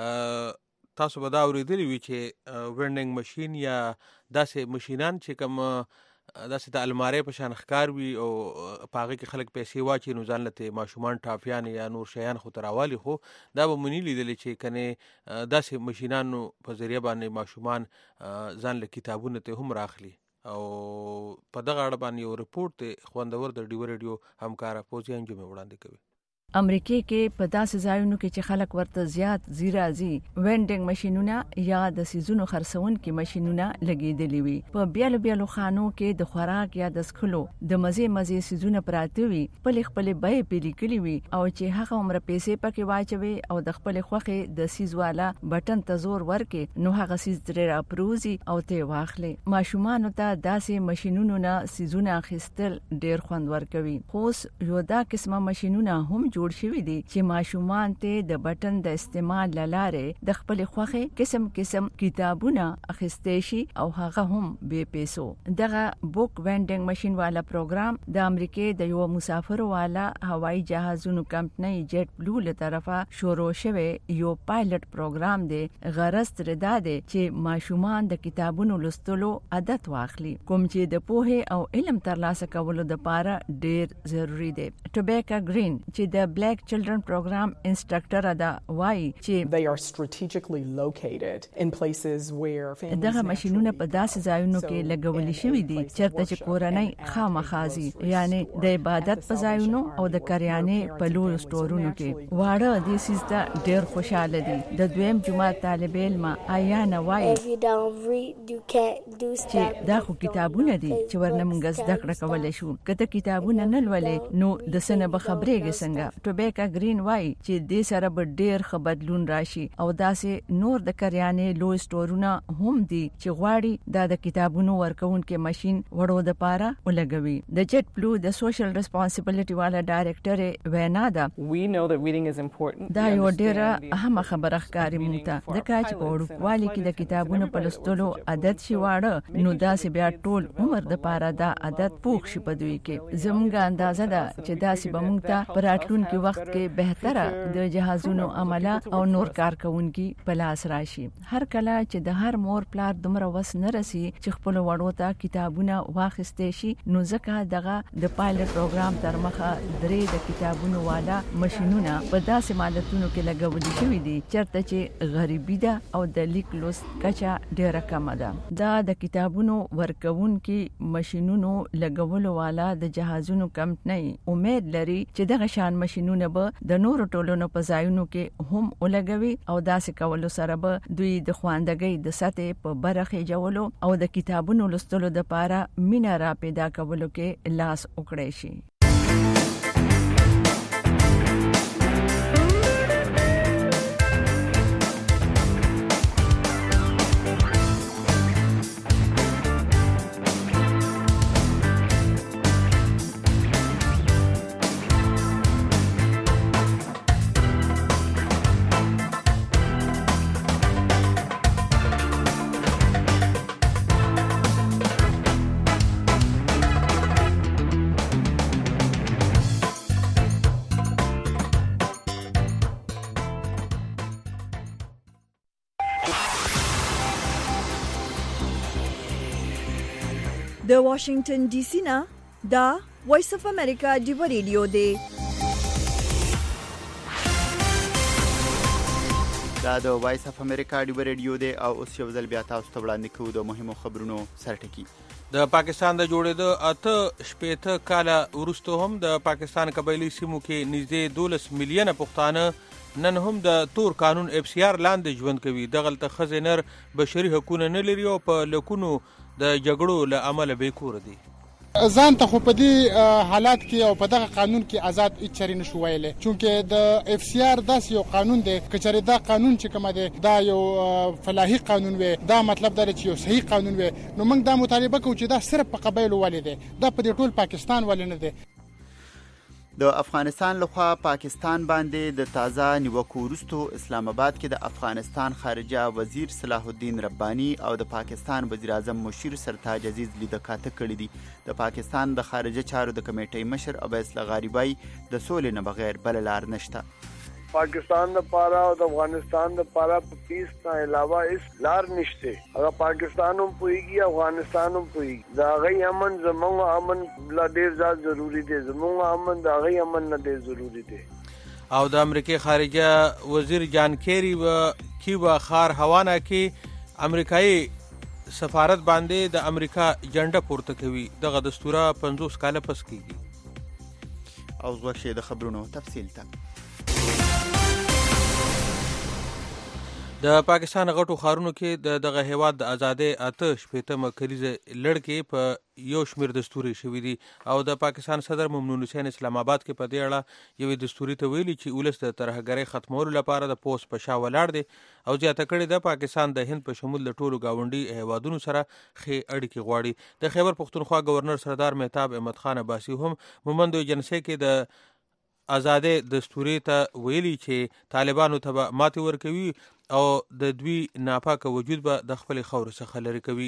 تاسو به دا اوریدلی وي چې وینډینګ ماشین یا داسې ماشینان چې کوم داسې د الماری په شان ښکار وي او په هغه کې خلک پیسې واچي نو ځان لته ماشومان ټافیان یا نور شیان خو تراوالي خو دا به مونږ لیدل چې کنه داسې ماشینانو په ذریعہ باندې ماشومان ځان له کتابونو ته هم راخلي او په دغه اړه باندې یو رپورټ خوندور د ډیو ریډیو همکار پوزیان جمع وړاندې کوي. امریکای کې په داسې ځایونو کې چې خلک ورته زیات زیرازي وینډینګ ماشينونه یا د سيزونو خرڅون کې ماشينونه لګېدلې وي په بیل بیلو خانو کې د خوراک یا د سکلو د مزه مزه سيزونه پراته وي په خپل بای پیلي کلی وي او چې هغه عمر پیسې پکې واچوي او د خپل خوخه د سيز والا بٹن ته زور ورکې نو هغه سيز تر اپروزي او ته واخلي ماشومان ته داسې ماشينونو نه سيزونه اخیستل ډېر خوند ورکوي خو یو دا قسمه ماشينونه هم جوړ شوی دي چې ماشومان ته د بٹن د استعمال لاره د خپل خوخه قسم قسم کتابونه اخیستې شي او هغه هم به پیسو دغه بوک وینډینګ ماشين والا پروګرام د امریکای د یو مسافر والا هوایي جهازونو کمپنۍ جیټ بلو له طرفه شروع شوی یو پایلټ پروګرام دی غرض تر دا دی چې ماشومان د کتابونو لوستلو عادت واخلي کوم چې د پوهه او علم ترلاسه کولو لپاره ډیر ضروری دی. ټوبیکا گرین چې د Black Children Program instructor ada وایي چې they are strategically located in places where families دغه ماشينونه په داسې ځایونو کې لګول شوي دي چېرته چې کورنۍ خامخازي یعنی د عبادت په ځایونو او د کریانې په لوی سټورونو کې واړه د سیسته ډېر خوشاله دي. د دویم جماعت طالب علم آیانا وایي چې دا خو کتابونه دي چې ورنه موږ زده کړه کولای شو کته کتابونه نه لولې نو د سنه به خبرېږي څنګه. ټوبیکا گرین وایي چې د سره به ډېر ښه بدلون راشي او داسې نور د کریانې لوی سټورونه هم دي چې غواړي دا د کتابونو ورکوونکې ماشين وړو د پاره ولګوي. د جیټ بلو د سوشل ریسپانسیبিলিټي والا ډایریکټر وینا دا we know that reading is important دا یو ډېر اهمه خبره ښکاري مونږ ته د کاچ په وړوالي کې د کتابونو په لوستلو عادت شي واړه نو داسې بیا ټول عمر د پاره دا عادت پوښ شي په دوی کې زموږه اندازه ده چې داسې به مونږ ته پراتلون کې وخت کې بهتره د جهازونو عمله او نور کارکونکي په لاس راشي. هر کله چې د هر مور پلار دومره وس نه رسی چې خپل وړو ته کتابونه واخیستې شي نو ځکه دغه د پایلټ پروګرام تر مخه درې د کتابونو والا ماشينونه په داسې مالتونو کې لګول شوي دي چېرته چې غریبي ده او د لیک لوست کچا ډېره کمه ده. دا د کتابونو ورکوونکي ماشينونو لګولو والا د جهازونو کمپنۍ امید لري چې دغه شان ماشينونه به د نورو ټولنو په ځایونو کې هم ولګوي او داسې کولو سره به دوی د خواندګۍ د سطح په برخه جوړولو او د کتابونو لوستلو لپاره مینا را پیدا کولو کې لاس وکړي شي. د واشنگټن ډي سي نه دا وایس اف امریکا دی ریډیو دی. دا د وایس اف امریکا دی ریډیو دی او اوس یو ځل بیا تاسو ته وړاندې کوو د مهمو خبرونو سرټکی. د پاکستان د جوړېدو اته شپېته کاله وروسته هم د پاکستان قبایلي سیمو کې نږدې دولس میلیونه پښتانه نن هم د تور قانون اف سی آر لاندې ژوند کوي. دغلته ښځې نر بشري حقونه نه لري او په لکونو د جګړو له امله بې کوره دي. ځان ته خو په دې حالات کې او په دغه قانون کې آزاد هیڅ چاري نشو ویلی، چونکې د اف سی آر داسې یو قانون دی که چېرې دا قانون چې کومه دی دا یو فلاحي قانون وي، دا مطلب دا دی چې یو صحیح قانون وي، نو موږ دا مطالبه کوو چې دا صرف په قبایلو ولې دی، دا په دې ټول پاکستان ولې نه دی. د افغانستان لخوا پاکستان باندې د تازه نیوکو وروسته اسلام آباد کې د افغانستان خارجه وزیر صلاح الدین رباني او د پاکستان وزیر اعظم مشیر سرتاج عزیز لیده کاته کړي دي. د پاکستان د خارجه چارو د کمیټې مشر اویس لغاربای د سولې نه بغیر بل لار نشته. پاکستان د پاره او د افغانستان د پاره په پیس نه علاوه اس لار نشته. هغه پاکستان هم پويږي افغانستان هم پويږي. دا غي امن زموږ امن لا ډیر ځات ضروری دی، زموږ امن دا غي امن نه ډیر ضروری دی. او د امریکای خارجه وزیر جان کیری و کیوبا خار هوانا کې امریکایي سفارت باندې د امریکا جنډه پورته کوي. دغه دستوره پنځوس کاله پس کیږي. او زوښه د خبرونو تفصیل ته د پاکستان غټو ښارونو کې د دغه هیواد د ازادۍ اته شپېتمه کلیزه لړکې په یو شمېر دستوري شوي دي او د پاکستان صدر ممنون حسین اسلام آباد کې په دې اړه یوې دستوري ته ویلي چې ولس د ترهګرۍ ختمولو لپاره د پوست په شا ولاړ دی او زیاته کړې ده پاکستان د هند په شمول د ټولو ګاونډي هیوادونو سره ښې اړیکې غواړي. د خیبر پښتونخوا گورنر سردار مهتاب احمد خان عباسي هم مومندو ایجنسۍ کې د آزادۍ دستوري ته ویلي چې طالبانو ته به ماتې ورکوي او د دوی ناپاکه وجود به د خپل خاورې څخه لرې کوي.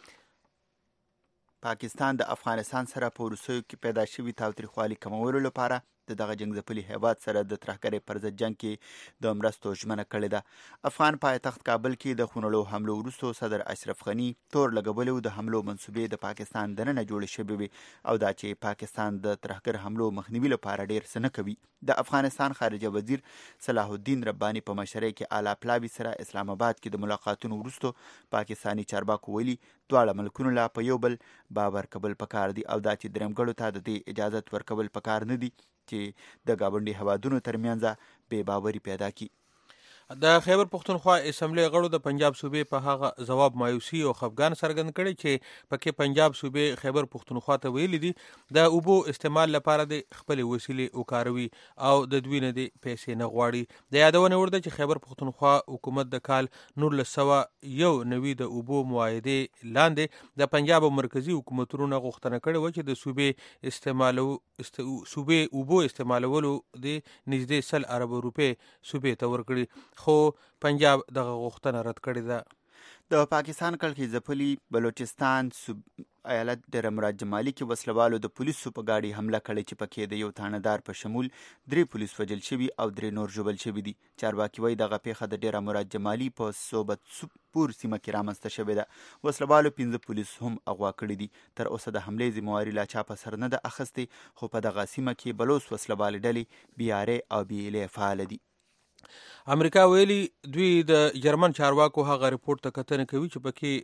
پاکستان د افغانستان سره په وروستیو کې پیدا شوي تاوتریخوالي کمولو لپاره د دغه جنگ ځپلي هیواد سره د ترهګرۍ پر ضد جنگ کې د مرستو ژمنه کړې ده. افغان پایتخت کابل کې د خونړو حملو وروسته صدر اشرف غني تور لګولو د حملو منصوبې د پاکستان دننه جوړې شوې وي او دا چې پاکستان د ترهګر حملو مخنیوي لپاره ډیر څه نه کوي. د افغانستان خارجه وزیر صلاح الدین رباني په مشرۍ کې اعلی پلاوي سره اسلام آباد کې د ملاقاتونو وروسته پاکستاني چارواکو ویلي دواړه ملکونو لا په یو بل باور کول پکار دي او دا چې درېمګړو ته د دې اجازت ورکول پکار نه دي چې د ګاونډي هوادونو ترمنځ بې باوري پیدا کی. د خیبر پښتونخوا اسمبلی غړو د پنجاب صوبې په هغه ځواب مایوسي او خفګان څرګند کړي چې پکې پنجاب صوبې خیبر پښتونخوا ته ویلي دي د اوبو استعمال لپاره د خپل وسیلې وکاروي او د دوی نه د پیسې نه غواړي. د یادونه ورده چې خیبر پښتونخوا حکومت د کال نولس سوه یو نوي د اوبو معاهدې لاندې د پنجاب مرکزی حکومتونو نه غوښتنه کړې و چې د صوبې استعمالو صوبې اوبو استعمالولو د نږدې سل ارب روپۍ صوبې ته ورکړي خو پنجاب دغه غوښتنه رد کړې ده. د پاکستان کلکی ځپلي بلوچستان ایالت ډېر مراد جمالي کې وسلوالو د پولیسو په گاډي حمله کړې چې پکې د یو تانهدار په شمول درې پولیس وژل شوي او درې نور ژوبل شوي دي. چارواکي وایي دغه پیښه د ډېر مراد جمالي په صوبت پور سیمه کې رامنځته شوې ده. وسلوالو پنځه پولیس هم اغوا کړي دي. تر اوسه د حملې ذمهواري لا چا په سر نه ده اخیستې خو په دغه سیمه کې بلوچ وسلوالې ډلې بي ار اي او بي ال اي فعال دي. امریکا ویلي دوی د جرمن چارواکو هغه ریپورت ته کتنه کوي چې پکې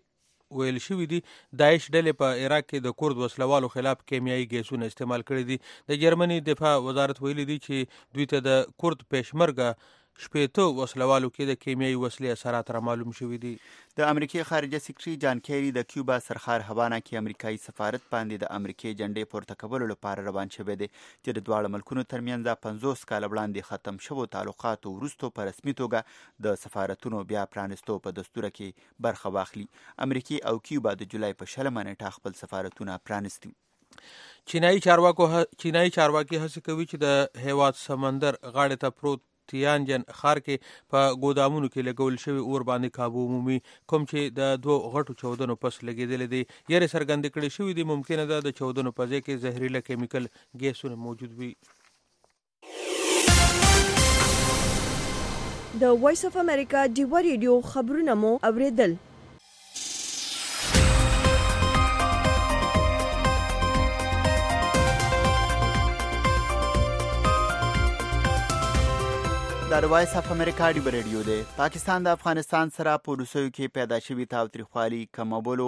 ویل شوي دي داعش ډلې په عراق کې د کورد وسلوالو خلاف کیمیاوي ګیسونه استعمال کړي دي. د جرمني دفاع وزارت ویلي دي چې دوی ته د کورد پېشمرګه شپېته وسلوالو کې د کیمیاوي وسلې اثرات را معلوم شوي دي. د امریکای خارجه سکرټري جان کیری د کیوبا سرخار هوانا کې امریکایي سفارت باندې د امریکای جنډې پورته کولو لپاره روان شوی دی چې د دواړو ملکونو ترمنځ پنځوس کاله وړاندې ختم شوو تعلقاتو وروسته په رسمي توګه د سفارتونو بیا پرانستو په دستور کې برخه واخلي. امریکای او کیوبا د جولای په شلمه نیټه خپل سفارتونه پرانستي. چینایي چارواکو چینایي چارواکي هڅه کوي چې د هیواد سمندر غاړې ته پروت تیانجن ښار کې په ګودامونو کې لګول شوي اور باندې کابو عمومي کوم چې د دوه غټو چاودنو پس لګېدلی دی. یارې څرګندې کړې شوي دي ممکنه ده د چاودنو په ځای کې زهریله کیمیکل ګیسونه موجود وي. د وایس اف امریکا ډیوه ریډیو خبرونه مو اوریدل. دا د وایس اف امریکا ډیوه ریډیو دی. پاکستان د افغانستان سره په روسیو کې پیدا شوي تاوتریخوالي کمولو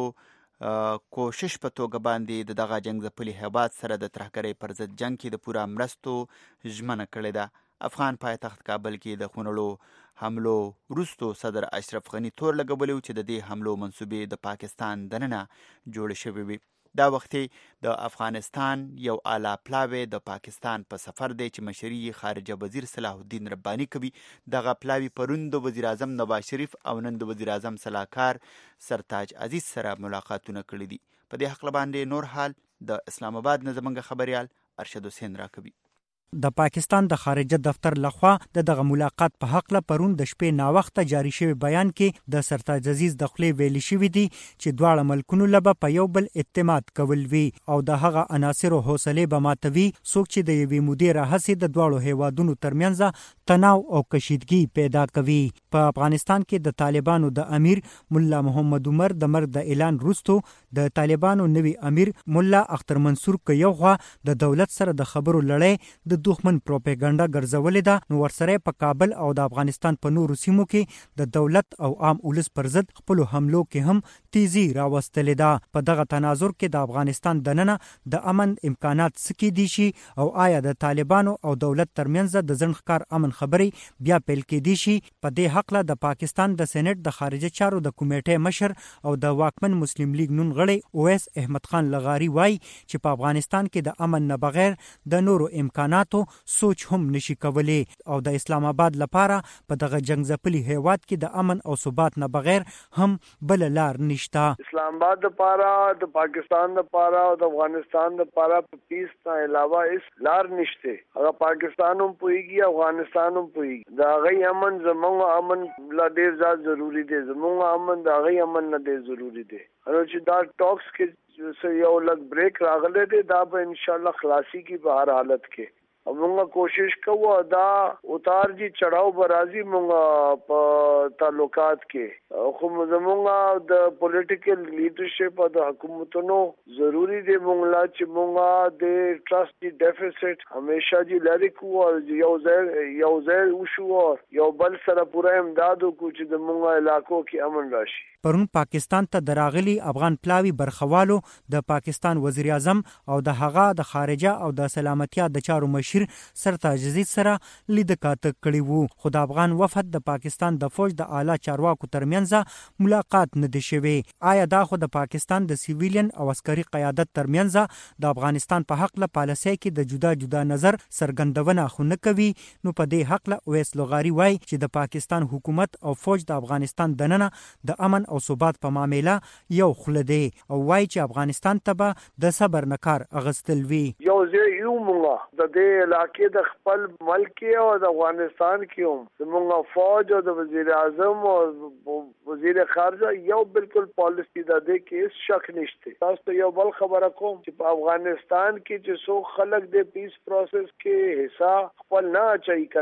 کوشش په توګه باندې د دغه جنګ ځپلي هیواد سره د ترهګرۍ پر ضد جنګ کې د پوره مرستو ژمنه کړې ده. افغان پایتخت کابل کې د خونړو حملو وروسته صدر اشرف غني تور لګولی چې د دې حملو منصوبې د پاکستان دننه جوړې شوې وي. دا وختي د افغانستان یو اعلی پلاوی د پاکستان په سفر دی چې مشري خارجه وزیر صلاح الدین رباني کوي. دغه پلاوی پرون د وزیر اعظم نواز شریف او نن د وزیر اعظم سلاکار سرتاج عزیز سره ملاقاتونه کړي دي. په دې حق باندې نور حال د اسلام آباد نه زموږ خبريال ارشد حسین راکوي. د پاکستان د خارجه دفتر لخوا د دغه ملاقات په حق له پرون د شپې ناوخته جاری شوی بیان کې د سرتاج عزیز د خپل ویلي شوی دي چې دواړه ملکونو لبه په یو بل اعتماد کول وی او د هغه عناصر او حوصله به ماتوي څوک چې د یوې مودې راهسي د دواړو هیوادونو ترمنځ تناو او کشیدګي پیدا کوي. په افغانستان کې د طالبانو د امیر مولا محمد عمر د مرګ د اعلان وروسته د طالبانو نوي امیر مولا اختر منصور کيوغه د دولت سره د خبرو لړۍ د دښمن پروپاګاندا ګرځولې ده. نو ورسره په کابل او د افغانستان په نورو سیمو کې د دولت او عام ولس پر ضد خپل حملو کې هم تیزی راوستلې ده. په دغه تناظر کې د افغانستان دننه د امن امکانات سکی دي شي او آیا د طالبانو او دولت ترمنځ د ځنډکار امن خبري بیا پیل کې دي شي. په دې حق له د پاکستان د سېنات د خارجه چارو د کمیټې مشر او د واکمن مسلم لیگ نون غړی اویس احمد خان لغاری وای چې په افغانستان کې د امن نه بغیر د نورو امکاناتو سوچ هم نشي کولی او د اسلام آباد لپاره په دغه جنگ ځپلي هیواد کې د امن او ثبات نه بغیر هم بل لار نشته. اسلام آباد لپاره د پاکستان لپاره او د افغانستان لپاره په پیس نه علاوه اس لار نشته. هغه پاکستان هم پويږي افغانستان هم پويږي. دا غي امن زموږ امن لا ډیر زیات ضروری دی. زموږ امن دا غي امن نه ډیر ضروری دی. نو چې دا ټاکس کې یو لګ بریک راغله دی دا به ان شاء الله خلاصي کی په هر حالت کې موږ کوشش کوو دا اتار جی چڑھاو برازي موږ په تعلقات کې خو موږ د پولیټیکل لیډرشپ او د حکومتونو ضروری دی موږ لا چې موږ د ټرست ډیفیسټ همیشه جی لری کو او یو ځای یو ځای وشو یو بل سره پوره امداد کو چې د موږ علاقو کې امن راشي. پرون پاکستان ته دراغلي افغان پلاوی برخوالو د پاکستان وزیر اعظم او د هغه د خارجه او د سلامتیا د چارو مشیر سرتاج عزیز سره لیدکاته کړي وو. خو د افغان وفد د پاکستان د فوج د اعلی چارواکو ترمنځ ملاقات نه دی شوی. آیا دا خو د پاکستان د سیویلین او عسکري قیادت ترمنځ د افغانستان په حق له پالیسۍ کې د جدا جدا نظر څرګندونه خو نه کوي؟ نو په دې حق له اویس لغاری وای چې د پاکستان حکومت او فوج د افغانستان دننه د امن او ثبات په معاملې یو خله دی او وای چې افغانستان ته به د صبر نکار اغستل وی. یو ځای یو موږ د دې علاقې د خپل ملک او د افغانستان کې هم موږ فوج او د وزیر اعظم او وزیر خارجه یو بالکل پالیسی د دې کې شک نشته. تاسو یو بل خبره کوم چې په افغانستان کې چې څو خلک د پیس پروسس کې حصہ خپل نه اچي کنه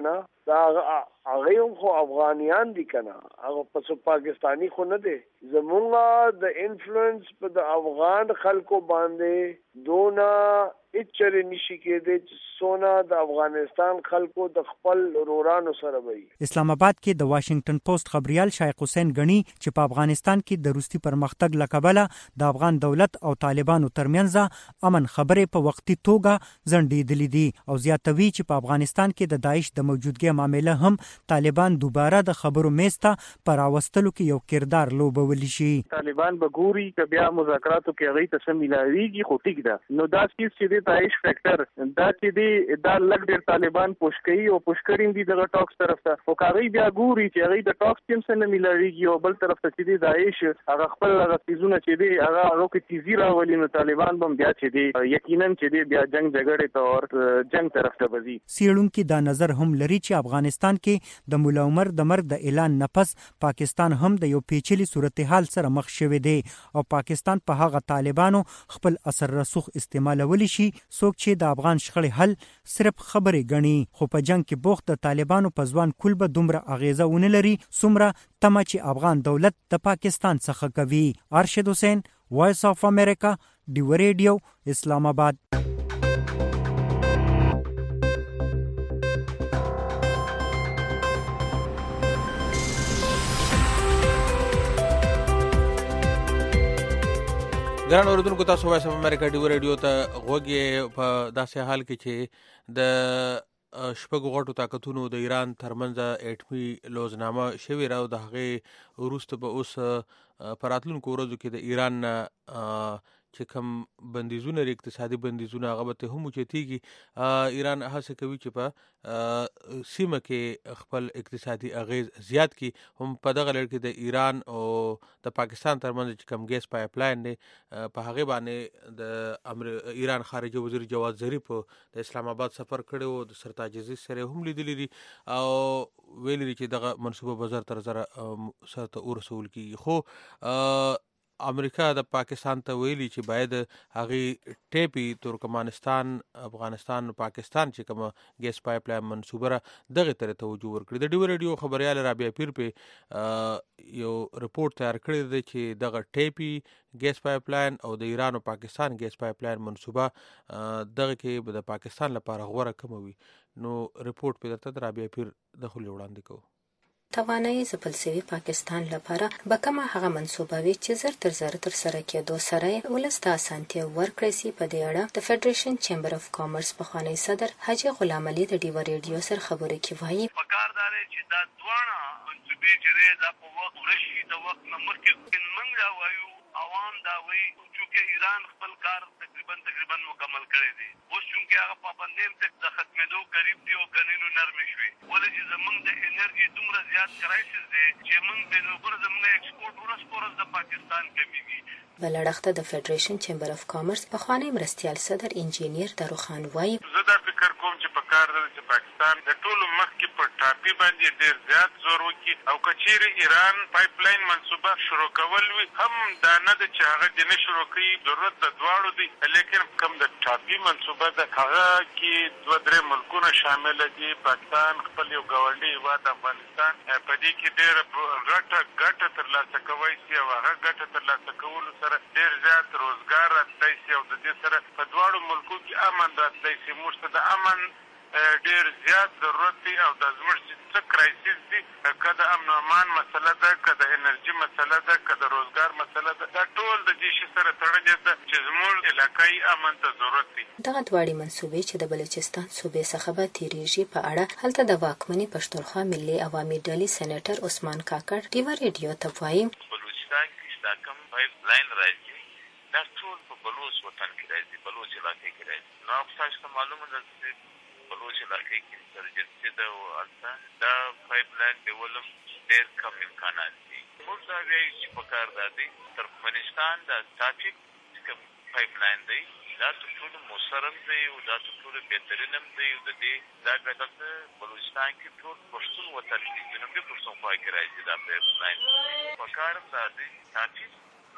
دا هغه هم خو افغانیان دي کنه، هغه پس پاکستانی خو نه دي. زمونږه د انفلوئنس په د افغان خلکو باندې دونه اچره نشي کېدی چې سونا د افغانستان خلکو د خپل رورانو سره وي. اسلام آباد کې د واشنگټن پوسټ خبريال شایق حسین غنی چې په افغانستان کې د روسي پرمختګ لکبله د افغان دولت او طالبانو ترمنځ امن خبرې په وختي توګه ځنډېدلې دي او زیاتوي چې په افغانستان کې د داعش د موجودګۍ معاملې هم طالبان دوباره د خبرو میسته پر راوستلو کې یو کردار لوبولی شي. طالبان به ګوري چې بیا مذاکراتو کې هغه ته سم ملاويږي، خو ټیک ده. نو دا چې داعش فیکٹر دا چې دی دا لګ ډیر طالبان پوش کوي او پوش کړي دي دغه ټاکس طرف ته، خو کاغی بیا ګوري چې هغه د ټاکس تیم سره ملاويږي او بل طرف ته چې دی داعش هغه خپل هغه تیزونه چې دی هغه هغه کې تیزی راولي، نو طالبان هم بیا چې دی یقینا چې دی بیا جنگ جګړې ته او جنگ طرف ته وځي. سیړونکو دا نظر هم لري چې افغانستان کې د مولا عمر د مرګ د اعلان نفس پاکستان هم د یو پیچلي صورتحال سره مخ شوی دی او پاکستان په هغه طالبانو خپل اثر رسوخ استعمالولی شي څوک چې د افغان شخړې حل صرف خبرې غني، خو په جنگ کې بوخت د طالبانو په ځوان کول به دومره اغیزه ونه لري څومره تمه چې افغان دولت د پاکستان څخه کوي. ارشد حسین، وایس اف امریکا، ډیو ریډیو، اسلام آباد. ګران اوریدونکو، تاسو وایس اف امریکا ډیو ریډیو ته غوږی په داسې حال کې چې د شپږو غټو طاقتونو د ایران ترمنځ اټمي لوزنامه شوې را او د هغې وروسته به اوس په راتلونکو ورځو کې د ایران چې کوم بندیزونه لري، اقتصادي بندیزونه، هغه به ته هم اوچتېږي. ایران هڅه کوي چې په سیمه کې خپل اقتصادي اغیز زیات کړي. هم په دغه لړ کې د ایران او د پاکستان ترمنځ چې کوم ګیس پایپ لاین دی په هغې باندې د ایران خارجه وزیر جواد ظریف د اسلام آباد سفر کړی و، د سرتاج عزیز سره هم لیدلی دي او ویلي دي چې دغه منصوبه به زر تر زره سرته ورسول کېږي. خو امریکا د پاکستان ته ویلي چې باید هغې ټیپي ترکمانستان، افغانستان، پاکستان چې کومه ګیس پایپ لاین منصوبه را دغې طرح توجه ورکړي. د ډیو ریډیو خبریال رابعه پیر په یو رپورټ تیار کړی دی چې دغه ټیپي ګیس پایپ لاین او د ایران او پاکستان ګیس پایپ لاین منصوبه دغه کې به د پاکستان لپاره غوره کومه وي. نو رپورټ په درته د رابعه پیر د خولې وړاندې کوو. توانایي ځپل سوي پاکستان لپاره به کومه هغه منصوبه وي چې زر تر زر تر سره کېدو سره ولس ته اسانتیا ورکړی سي. په دې اړه د فدریشن چیمبر اف کامرس پخوانی صدر حاجي غلام علي د ډیو ریډیو سره خبرې کې وایي پکار دا چې دا دواړه منصوبې چې دا په وخت ورشي د وخت نه مخکې موږ دا وایو، عوام دا وایي، چې ایران خپل کار تقریبا تقریبا مکمل کړی دی. اوس چې هغه پابندیم ته د ختمېدو قریب دی او قانونو نرمې شوې، ولې چې زمونږ د انرژي دومره زیات کرایسس دی چې موږ د نوګر زمونږ ایکسپورټ ورځ په ورځ د پاکستان کمیږي. بل اړخته د فدریشن چیمبر اف کامرس پخوانی مرستیال صدر انجینیر داروخان وایي زه دا فکر کوم چې په کار ده چې پاکستان د ټولو مخکې په ټاپي باندې ډېر زیات زور وکړي او که چیرې ایران پایپ لاین منصوبه شروع کول وي هم دا نه ده چې هغه دې نه شروع کړي، ضرورت د دواړو دی، لیکن کوم د ټاپي منصوبه ده هغه کې دوه درې ملکونه شامل دي. پاکستان خپل یو ګاونډي هېواد افغانستان په دې کې ډېره غټه ګټه ترلاسه کوی سي او هغه ګټه ترلاسه کولو سره ډېر زیات روزګار راتلی سي او د دې سره په دواړو ملکو کې امن راتلی سي. موږ ته د امن ډېر زیات ضرورت دی او دا زموږ چې څه کرایسس دي، که د امن و امان مسله ده، که د انرژي مسله ده، که د روزګار مسله ده، دا ټول د دې شي سره تړلې ده چې زموږ علاقایي امن ته ضرورت دی. دغه دواړې منصوبې چې د بلوچستان صوبې څخه به تېرېږي په اړه هلته د واکمنې پښتونخوا ملي عوامي ډلې سېنیټر عثمان کاکړ ډیو ریډیو ته وایي بلوچستان کې دا کوم پایپ لاین راځي دا ټول په بلوچ وطن کې راځي، بلوچ علاقې کې راځي. نو تاسو ته معلومه ده چې بلوچ علاقې کې انسرجنسي ده او هلته دا پایپ لاین ډیولپ ډېر کم امکانات دي. موږ دا وایو چې په کار دا دی ترکمنستان دا ټاپي کوم پایپ لاین دی دا تر ټولو مؤثر هم دی او دا تر ټولو بهترین هم دی او د دې دا ګټه بلوچستان کې ټول پښتون وطن کې جنوبي پښتونخوا کې راځي دا پایپ لاین. په کار هم دا دی ټاپي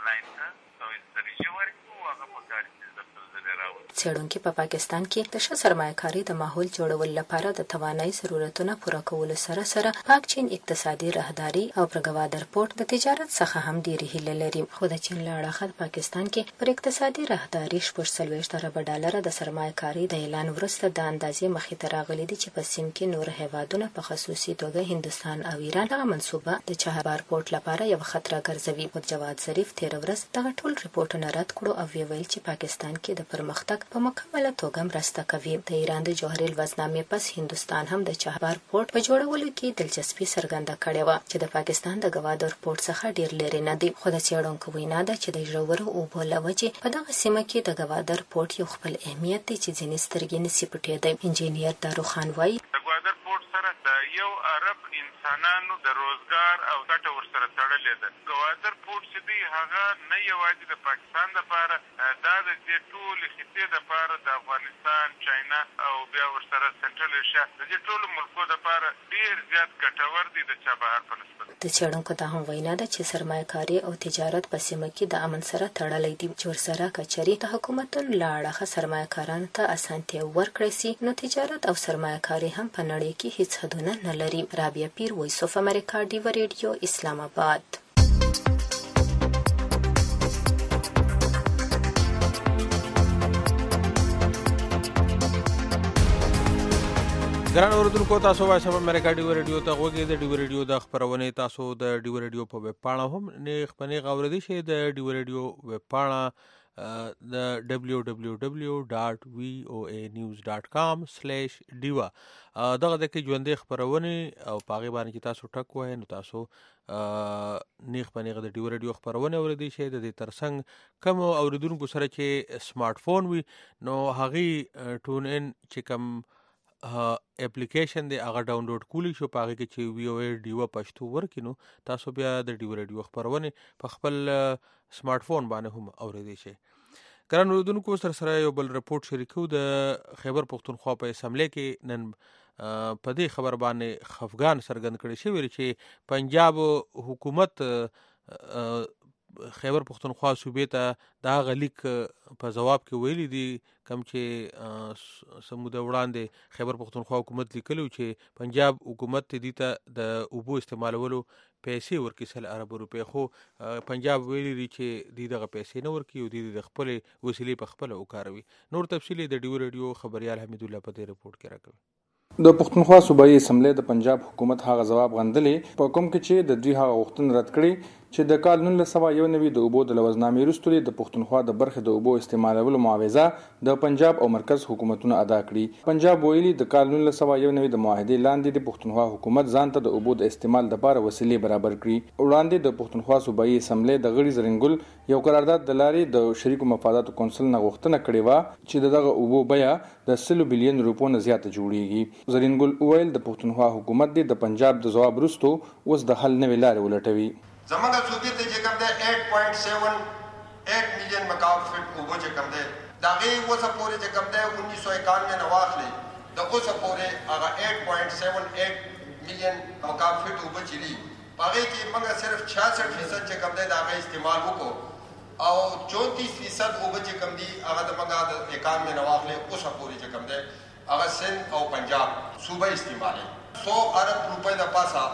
لاین ته سوي درجه ورکړو هغه په کار کې د تلزلې راوړي. څېړونکي په پاکستان کې د ښه سرمایه‌کاري د ماحول جوړولو لپاره د توانایي ضرورتونه پوره کولو سره سره پاک چین اقتصادي راهداري او پر ګوادر پورت د تجارت څخه هم ډېرې هیلې لري. خو د چین له اړخه پاکستان کې پر اقتصادي راهداري شپږ څلوېښت اربه ډالره د سرمایه‌کاري د اعلان وروسته د اندازې مخې ته راغلي دي چې په سیم کې نور هیوادونه په خصوصي توګه هندوستان او ایران هغه منصوبه د چابهار پورت لپاره یو خطر ګرځوي. خو جواد ظریف تیر ورځ دغه ټول ریپورتونه رد کړو او ویل چې پاکستان کې د پرمختګ په مکمله توګه مرسته کوي. د ایران د جوهري لوزنامې پس هندوستان هم د چابهار پورت په جوړولو کې دلچسپي څرګنده کړې وه چې د پاکستان د ګوادر پورت څخه ډېر لرې نه دی. خو د څېړونکو وینا ده چې د ژورو اوبو له وجې په دغه سیمه کې د ګوادر پورت یو خپل اهمیت دی چې ځینې سترګې نشي پټېدی. انجینیر داروخان وایي د ګوادر پورت سره د یو عرب انسانانو د روزګار او ګټه ورسره تړلې ده. ګوادر پورت چې دی هغه نه یوازې د پاکستان دپاره دا د دې ټولې خطې دپاره د افغانستان، چاینا او بیا ورسره سنټرل ایشیا د دې ټولو ملکو دپاره ډېر زیات ګټور دی د چابهار په نسبت. د څېړونکو دا هم وینا ده چې سرمایه‌کاري او تجارت په سیمه کې د امن سره تړلی دی چې ورسره که چېرې د حکومتونو له اړخه سرمایه‌کارانو ته اسانتیا ورکړی سي نو تجارت او سرمایه‌کاري هم په نړۍ کې هیڅ حدونه نه لري. رابعه پیر، وایس اف امریکا، ډیوه ریډیو، اسلام آباد. ګران اوریدونکو، تاسو وایس اف امریکا ډیو ریډیو ته غوږی د ډیو ریډیو د خبرونې تاسو د ډیو ریډیو په ویب پاڼه هم نیغ په نیغ اوریدی شئ. د ډیو ریډیو ویب پاڼه د ډبلیو ډبلیو ډبلیو ډاټ وی او ای نیوز ډاټ کام سلیش ډیوا دغه د کې ژوندۍ خبرونې او په هغې باندې چې تاسو ټک ووهئ نو تاسو نیغ په نیغ د ډیو ریډیو خبرونې اوریدی شئ. د دې ترڅنګ کوم اوریدونکو سره چې سمارټ فون وي نو هغې ټون ان چې کوم اپلیکیشن دی هغه ډاونلوډ کولی شو. په هغې کې چې وی او ای ډیوه پښتو ورکړي نو تاسو بیا د ډیو ریډیو خپرونې په خپل سمارټ فون باندې هم اوریدی شئ. ګران اوریدونکو، سره سره یو بل رپورټ شریکو. د خیبر پښتونخوا په اسمبلی کې نن په دې خبر باندې خفګان څرګند کړی شوی چې پنجاب حکومت خیبر پښتونخوا صوبې ته د هغه لیک په جواب کې ویلي دي کوم چې سموده وړاندې خیبر پښتونخوا حکومت لیکلو چې پنجاب حکومت دې ته د اوبو استعمالولو پیسې ورکړي سل ارب روپۍ، خو پنجاب ویلي دي چې دوی دغه پیسې نه ورکړي او دوی د خپلې وسیلې په خپله وکاروي. نور تفصیل د ډیو ریډیو خبریال حمید الله په دې رپورټ کې راکوي. د پښتونخوا صوبایي اسمبلی د پنجاب حکومت هغه ځواب غندلې په کوم کې چې د دوی هغه غوښتنه رد کړې چې د کال نولس سوه یو نوي د اوبو د لوزنامې وروسته د پښتونخوا د برخې د اوبو استعمالولو معاوضه د پنجاب او مرکز حکومتونو ادا کړي. پنجاب ویلي د کال نولس سوه یو نوي د معاهدې لاندې د پښتونخوا حکومت ځان ته د اوبو د استعمال لپاره وسیلې برابر کړي. وړاندې د پښتونخوا صوبایي اسمبلی د غړي زرنګل یو قرارداد د لارې د شریکو مفاداتو کونسل نه غوښتنه کړې وه چې د دغه اوبو بیه د سلو بلیون روپو نه زیاته جوړیږي. زرنګل وویل د پښتونخوا حکومت د پنجاب د ځواب وروسته اوس د حل نوې لارې ولټوي. زمونږ صوبې ته چې کوم دی ایټ پوینټ سیون ایټ میلیون مکعب فټ اوبه چې کوم دی د هغې اوسه پورې چې کوم دی انیس سو اکانوې نه واخلئ د اوسه پورې هغه ایټ پوینټ سیون ایټ میلیون مکعب فټ اوبه چې دي په هغې کې موږ صرف چھیاسٹھ فیصد چې کوم دی د هغې استعمال وکړو او چونتیس فیصد اوبه چې کوم دي هغه د موږ د اکانوې نه واخلئ اوسه پورې چې کوم دی هغه سند او پنجاب صوبه استعمالوي. سو ارب روپۍ د پاسه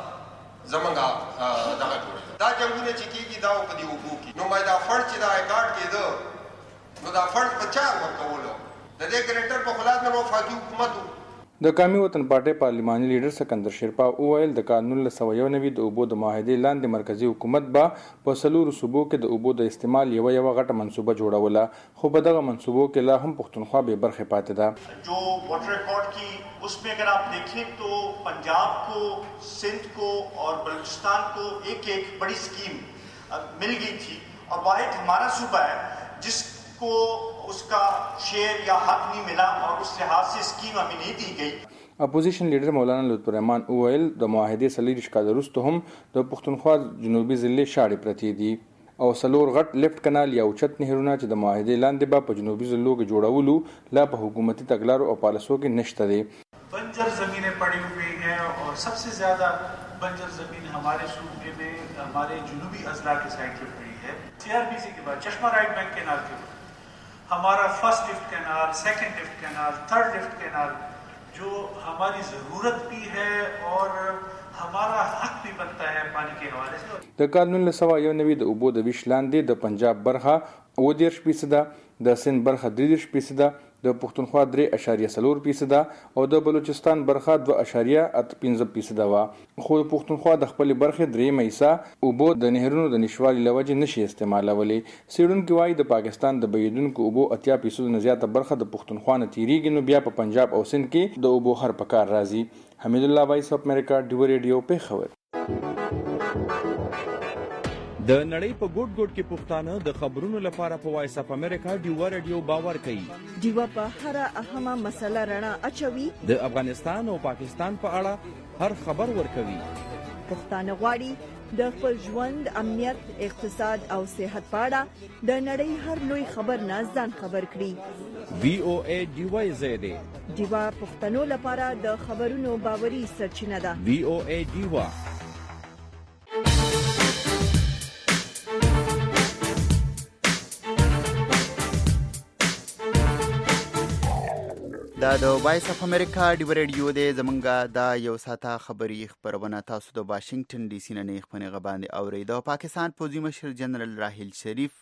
زمونږ دغه جوړېده. دا جنګونه چې کېږي دا په دې اوبو کې نو ما دا فنډ چې دا ریکارډ کېده نو دا فنډ په چا ورکولو د دې ګرنټر په خلاص نه وفاقي حکومت. د قومي وطن پارټۍ پارلماني لیډر سکندر شیرپا وویل د کال نولس سوه یو نوي د اوبو د معاهدې لاندې مرکزي حکومت به په څلورو صوبو کې د اوبو د استعمال یوه یوه غټه منصوبه جوړوله، خو په دغه منصوبو کې لا هم پښتونخوا بې برخې پاتې ده. جو واٹر ریکارڈ کی اس میں اگر آپ دیکھیں تو پنجاب کو، سندھ کو اور بلوچستان کو ایک ایک بڑی اسکیم مل گئی تھی اور واحد ہمارا صوبہ ہے جس کو اس کا شیئر یا حق نہیں ملا اور اس لحاظ سے اسکیم ہمیں نہیں دی گئی. اپوزیشن لیډر مولانا لطف الرحمن وویل د معاهدې څلېرویشت کاله وروسته هم د پښتونخوا جنوبي ضلعې شاړې پرتې دي او څلور غټ لیفټ کنال یا اوچت نهرونه چې د معاهدې لاندې به په جنوبي ضلعو کې جوړولو لا په حکومتي تګلارو او پالیسیو کې نشته دی. بنجر زمینیں پڑی ہوئی ہیں اور سب سے زیادہ بنجر زمین ہمارے صوبے میں हमारे जुनूबी अजला के साइड पे पड़ी है। सीआरबीसी के बाद चश्मा राइट बैंक कैनाल के बाद हमारा first lift canal, second lift canal, third lift canal जो हमारी ज़रूरत भी है और हमारा हक भी बनता है पानी के हवाले से। د کال نولس سوه یو نوي د اوبو د ویش لاندې د پنجاب برخه اووه دېرش فیصده، د سند برخه درې دېرش فیصده، د پښتونخوا درې اشاریه څلور فیصده او د بلوچستان برخه دوه اشاریه اته پنځه فیصده وه. خو د پښتونخوا د خپلې برخې درېیمه حصه اوبو د نهرونو د نشوالي له وجې نشي استعمالولی. څېړونکي وایي د پاکستان د بهیدونکو اوبو اتیا فیصدو نه زیاته برخه د پښتونخوا نه تېرېږي، نو بیا په پنجاب او سند کې د اوبو خر په کار راځي. حمید الله وایس اف امریکا، ډیو ریډیو، پېښور. د نړۍ په ګوټ ګوټ کې پښتانه د خبرونو لپاره په وایس اف امریکا ډیو ریډیو باور کوي. ډیو په هر اهمه مسله رڼا اچوي. د افغانستان او پاکستان په اړه هر خبر ورکوي. پښتانه غواړي د خپل ژوند، امنیت، اقتصاد او صحت په اړه د نړۍ هر لوی خبر نه ځان خبر کړي. وی او ای ډیو زیاده ډیو پښتنو لپاره د خبرونو باوري سرچینه ده. وی او ای ډیو. دا د وایس اف امریکا ډیو ریډیو دی. زمونږه دا یو ساعته خبري خبرونه تاسو د واشنگټن ډي سي نه نه خپنې غباندې اورئ. د پاکستان پوځي مشر جنرال راحیل شریف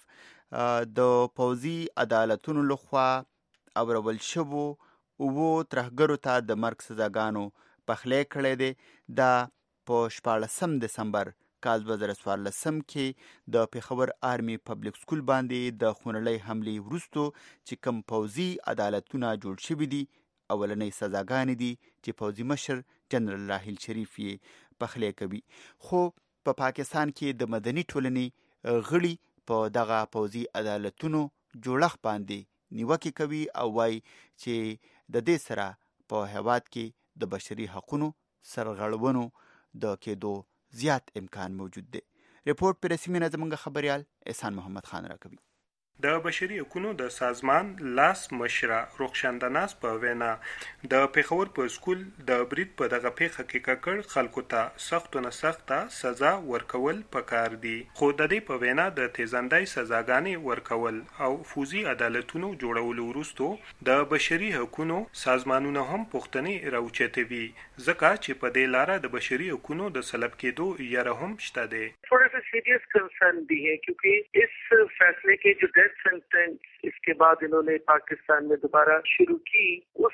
د پوځي عدالتونو لخوا اورول شوو اوو ترهګرو ته د مرګ سزاګانو پخلی کړی دی. دا په شپاړسم دسمبر کال دوه زره څوارلسم کې د پېښور آرمي پبلک سکول باندې د خونړۍ حملې وروستو چې کوم پوځي عدالتونه جوړ شوي دي، اولنۍ سزاګانې دي چې پوځي مشر جنرال راحیل شریف یې پخلی کوي. خو په پا پاکستان کې د مدني ټولنې غړي په دغه پوځي عدالتونو جوړښت باندې نیوکې کوي او وایي چې د دې سره په هېواد کې د بشري حقونو سرغړونو د کېدو زیات امکان موجود دی. رپورټ پر رسمي نه زموږ خبريال احسان محمد خان راکوي. د بشري حقوقو د سازمان لاس مشره رخشندناس په وینا د پېښور په سکول د برید په دغه پیښه کې ککړ خلکو ته سخت نه سخت سزا ورکول پکار دي. خو د دې په وینا د تیزندای سزاګانې ورکول او فوزي عدالتونو جوړول وروستو د بشري حقوقو سازمانونه هم پښتني راوچتوي، ځکه چې په دې لار د بشري حقوقو د سلب کېدو یاره هم شته دي. थोड़ा सा सीरियस कंसर्न भी है क्योंकि इस फैसले के जो डेथ सेंटेंस इसके बाद इन्होंने पाकिस्तान में दोबारा शुरू की,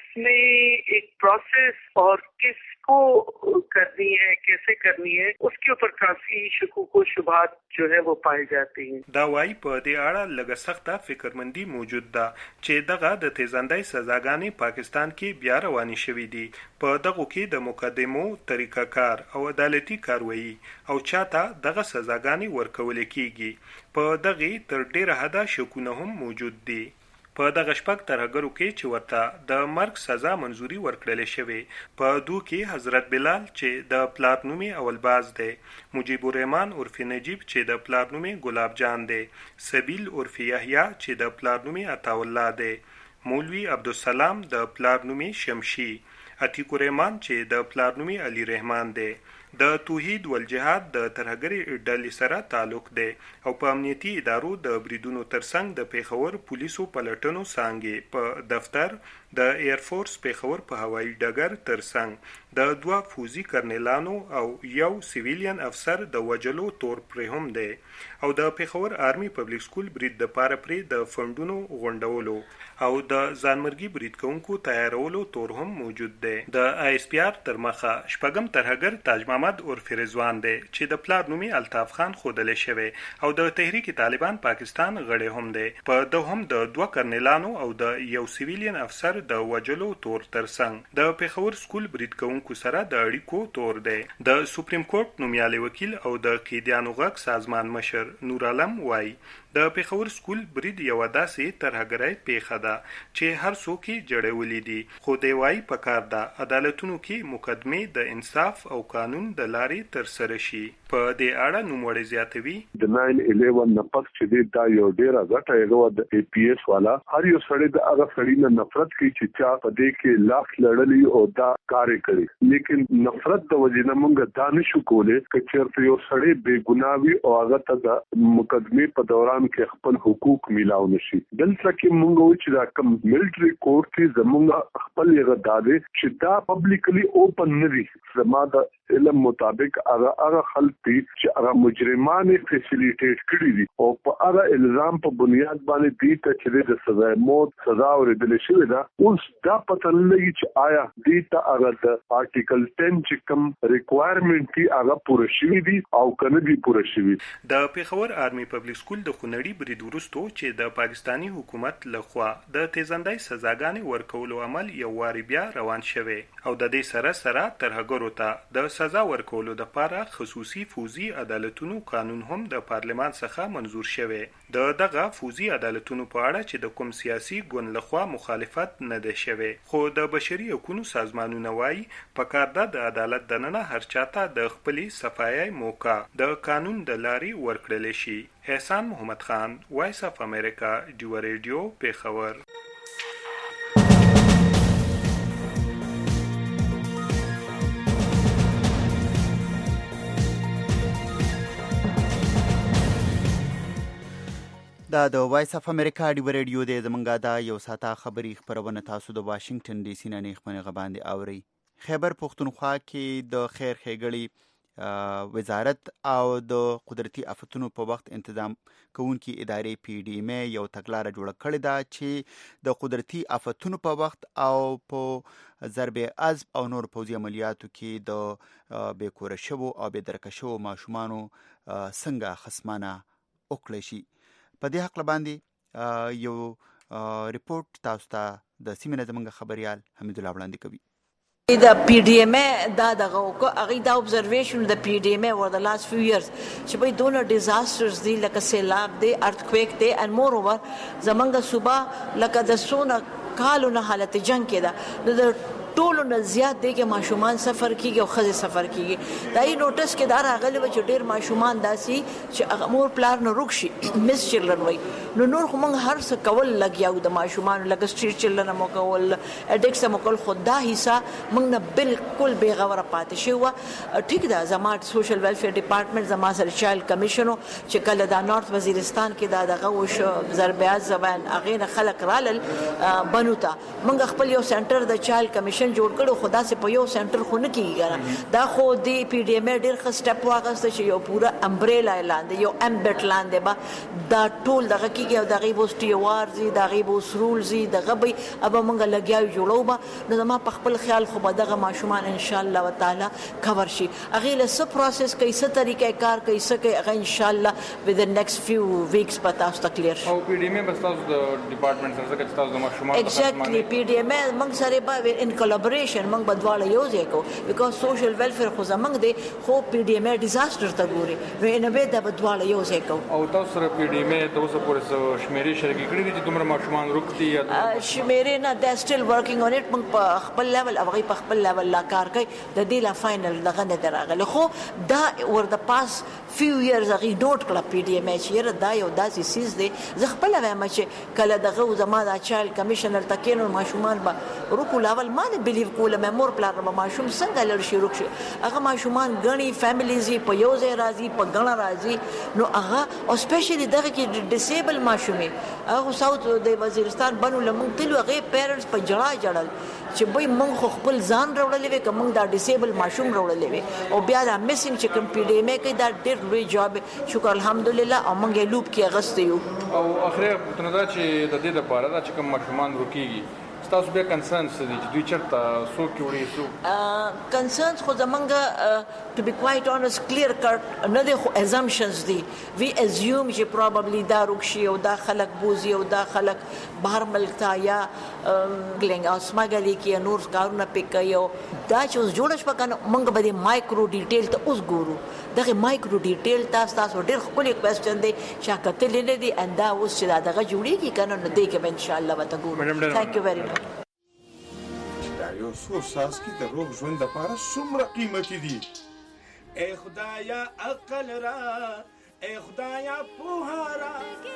उसमें एक प्रोसेस और किसको करनी है, कैसे करनी है, उसके ऊपर काफी शकूक व शुबहात जो है वो पाए जाते हैं. دا وايي په دې اړه لږه سخته فکرمندي موجود ده چې دغه د تیزندۍ سزاګانې پاکستان کې بیا روانې شوې دي. په دغه کې د مقدمو طریقه کار او عدالتي کاروایی او چاته دغه سزاګانې ورکول کیږي. په دغه تر ډیره حده شکونه هم موجود دي. په دغه شپږ ترهګرو کې چې ورته د مرګ سزا منزوري ورکړل شوې، په دو کې حضرت بلال چې د پلار نومي اولباز دی، مجيب الرحمن عرف نجیب چې د پلار نومي ګلاب جان دی، سبیل عرف یحیی چې د پلار نومي عطا الله دی، مولوی عبدالسلام د پلار نومي شمشي، عتیق الرحمن چې د پلار نومي علی رحمان دی. د توحید والجهاد د ترهګری ډلې سره تعلق دی او په امنیتي ادارو د بریدونو ترڅنګ د پیښور پولیسو پلټنو څانګې په دفتر د ایر فورس پیښور په هوایي ډګر ترڅنګ د دوه فوزي کرنیلانو او یو سیویلین افسر د وجلو تور پرې هم دی او د پیښور آرمي پبلک سکول برید د پاره پرې د فندونو غونډولو او د ځانمرګي برید کوونکو تیارولو تور هم موجود دی. د آی اس پی آر تر مخه شپږم ترهګر تاج محمد عرف رضوان دی چې د پلار نومي الطاف خان خودل شوی او د تحریک طالبان پاکستان غړی هم دی. په د هم د دوه کرنیلانو او د یو سیویلین افسر د وجلو تور ترڅنګ د پیښور سکول برید کوونکو سره د اړیکو تور دی. د سپریم کورټ نومیالي وکیل او د قیدیانو غږ سازمان مشر نور عالم وایي د پیښور سکول برید یو داسې ترهګرۍ پیښه ده چې هر څوک یې جوړولې دي، خو دی وایي پکار ده عدالتونو کې مقدمې د انصاف او قانون د لارې تر سره شي. په دې اړه نوموړی زیاتوي د ناین الیون نه پس چې دا یو ډیره غټه یو د ای پی ایس والا هر یو سړی د هغه سړی نه نفرت کوي چې چا په دې کې لاس لړلی او دا کار کوي لیکن نفرت د وجې نه موږ دا نشو کولای چې چېرته یو سړی بې ګناوي او هغه ته د مقدمې په دوران کې خپل حقوق میلاو نشي دلته کې موږ وایو چې دا کوم ملټري کورټ کې زموږ خپل یې غداده چې دا پبلکلی اوپن نه وي زما د علم مطابق هغه هغه خلک دي چې هغه مجرمان فیسیلیټیټ کړي دي او په هغه الزام په بنیاد باندې دي چې د سزا موت سزا ورکړل شوې ده اوس دا پته نه لګي چې آیا دې ته هغه د آرټیکل ټن چې کوم ریکوایرمنټ دي هغه پوره شوی دي او کنه دي پوره شوی د پیښور آرمي پبلک سکول د خونړي برید وروسته چې د پاکستانی حکومت لخوا د تیزندۍ سزاګانې ورکولو عمل یو واری بیا روان شوی او د دې سره سره ترهګرو ته د سزا ورکولو لپاره خصوصي فوزي عدالتونو قانون هم د پارلمان څخه منظور شوی د دغه فوزي عدالتونو په اړه چې د کوم سیاسي ګوند لخوا مخالفت نه ده شوی خو د بشري حقوقو سازمانونه وايي پکار ده د عدالت دننه هر چاته د خپلې صفایي موقع د قانون د لارې ورکړل شي احسان محمد خان وایس اف امریکا ډیو ریډیو پیښور دا د وایس اف امریکا ډیو ریډیو د زمونږه دا یو ساته خبري خبرونه تاسو د واشنگټن ډي سي نه نیخمنه غباندې اوري خیبر پختونخوا کې د خیر ښېګړې وزارت او د قدرتي آفتونو په وخت تنظیم کوونکي ادارې پی ډی ایم یو تګلاره جوړه کړې ده چې د قدرتي آفتونو په وخت او په ضرب عضب او نور پوځي عملیاتو کې د بې کوره شوو او بې درکه شوو ماشومانو څنګه خصمانه وکړی شي په دې حق باندې یو ریپورت تاسو ته د سیمې نه زموږ خبريال حمید الله وړاندې کوي د پی ډی ایم دا دغه هغه دا observation د پی ډی ایم over the last few years چې په دونه disasters دي لکه سیلاب دي earthquake دي and moreover زمونږ صوبه لکه د سونه کالو نه حالت جنگ کې ده ټولو نه زیات دی کې ماشومان سفر کیږي او خزه سفر کیږي دا یې نوټس کې دا راغلی و چې ډېر ماشومان داسي چې مور پلار نه روک شي مس چلډرن وای نو نور خو موږ هر څه کول لګیاو د ماشومان لکه سټریټ چلډرن مو کول اډکس مو کول خدا حصہ موږ نه بالکل بے غوره پاتې شو ټیک ده زما سوشل ویلفیر ډپارټمنټ زما سره چایلډ کمیشن چې کله دا نارث وزیرستان کې دا دغه وشو ضربات زبان اغه نه خلق رالل بنوتا موږ خپل یو سنټر د چایلډ کمیشن جوړ کړو خدا سي په یو سنټر خو نه کیږي دا خو دی پی ډی ایم ډیر ښه سټپ واغسته چې یو پورا امبریلا اعلان دی یو امبټ لاندې با دا ټول دغه کیږي او دغه بوسټي وارزي دغه بوس رولزي دغه به اب موږ لګیاو جوړو با نو ما په خپل خیال خو به دغه ماشومان ان شاء الله تعالی کور شي اغه له څه پروسس کوي څه طریقې کار کوي څه کوي اغه ان شاء الله with the next few weeks پتا اوس کلیر او پی ډی ایم بس تاسو د ډپارټمنټ سره کې تاسو د ماشومان ایگزیکټلی پی ډی ایم موږ سره به ان collaboration موږ بدواله یو ځای کو بیکاز سوشل ویلفیر خو زمنګ دی خو پی ډی ایم ډیزاستر ته ګوري نو ان به د بدواله یو ځای کو او تاسو سره پی ډی ایم ته اوسه پورې شمیرې شریک کړی دي چې دومره ماشومان روکتي یا شمیرې نه د سټیل ورکینګ اون اټ موږ په خپل لیول او غي په خپل لیول لا کار کوي د دې لا فائنل دغه نه دراغله خو دا ور د پاس فیو ایئرز غي نوٹ کړه پی ډی ایم چې دا یو داسې سیز دی زه خپل وایم چې کله دغه زما د چایلډ کمیشنر تکینو ماشومان به روکو لاول ما نه بلیو کوله مې مور پلار به ماشوم څنګه لړ شي روک شي هغه ماشومان غني فیملیزي په یو ځای راځي په غنا راځي نو هغه او سپیشلی دغه کې ډیسیبل ماشومې هغه ساوث د وزیرستان بنو لمون تلو هغه پیرنټس په جړا جړل چې به موږ خو خپل ځان راوړلې وي کوم دا ډیسیبل ماشوم راوړلې وي او بیا دا میسنګ چې کوم پی ډی ایم کې دا ډېر لوی جاب شکر الحمدلله او موږ لوب کې اغستې یو او اخره پتنه دا چې د دې لپاره دا چې کوم ماشومان روکيږي تاسو به کنسرنز دي چې دوی چرته سو کې وړي سو کنسرنز خو زمونږ ټو بی کوایټ اونست کلیر کټ نه دي خو ازامپشنز دي وی ازیوم چې پروبابلی دا روکشي او دا خلک بوزي او دا خلک بهر ملک ته یا ګلنګ او سمګلی کې نور کارونه پکایو دا چې اوس جوړش پکنه موږ به مایکرو ډیټیل ته اوس ګورو دغه مایکرو ډیټیل تاسو تاسو ډېر خپل کوېسچن دی چې کتل نه دي اندا اوس چې دغه جوړیږي کنه نو دی کې ان شاء الله وته ګورو ثانک یو ویری مچ دا یو څو ساس کې د روغ ژوند لپاره څومره قیمتي دي ای خدایا عقل را، ای خدایا پوها را.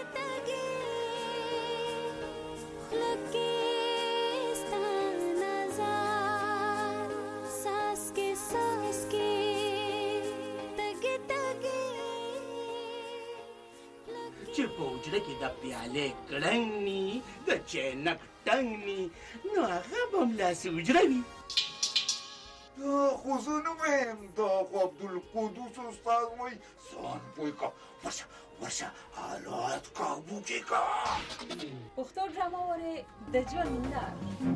چې په حجره کې د پیالې کړنګ ني د چینک ټنګ ني نو هغه به همداسې حجره وي. دا خو زه نه وایم، دا خو عبدالقدوس استاد وایي ځان پوه کا، ورشه ورشه حالات قابو کې کا. پښتو ډرامه وره د ژوند لار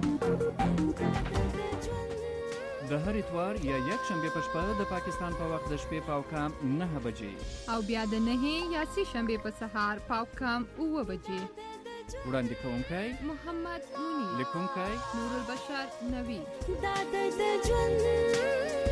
د هر اتوار یا یک شنبه په شپه د پاکستان په وخت د شپې پاو کام نه بجې او بیا د نه یا سي شنبه په سهار پاو کام اوه بجې. وړاندې کوونکی محمد مونی، لیکونکی نور البشر نوی. دا د ژوند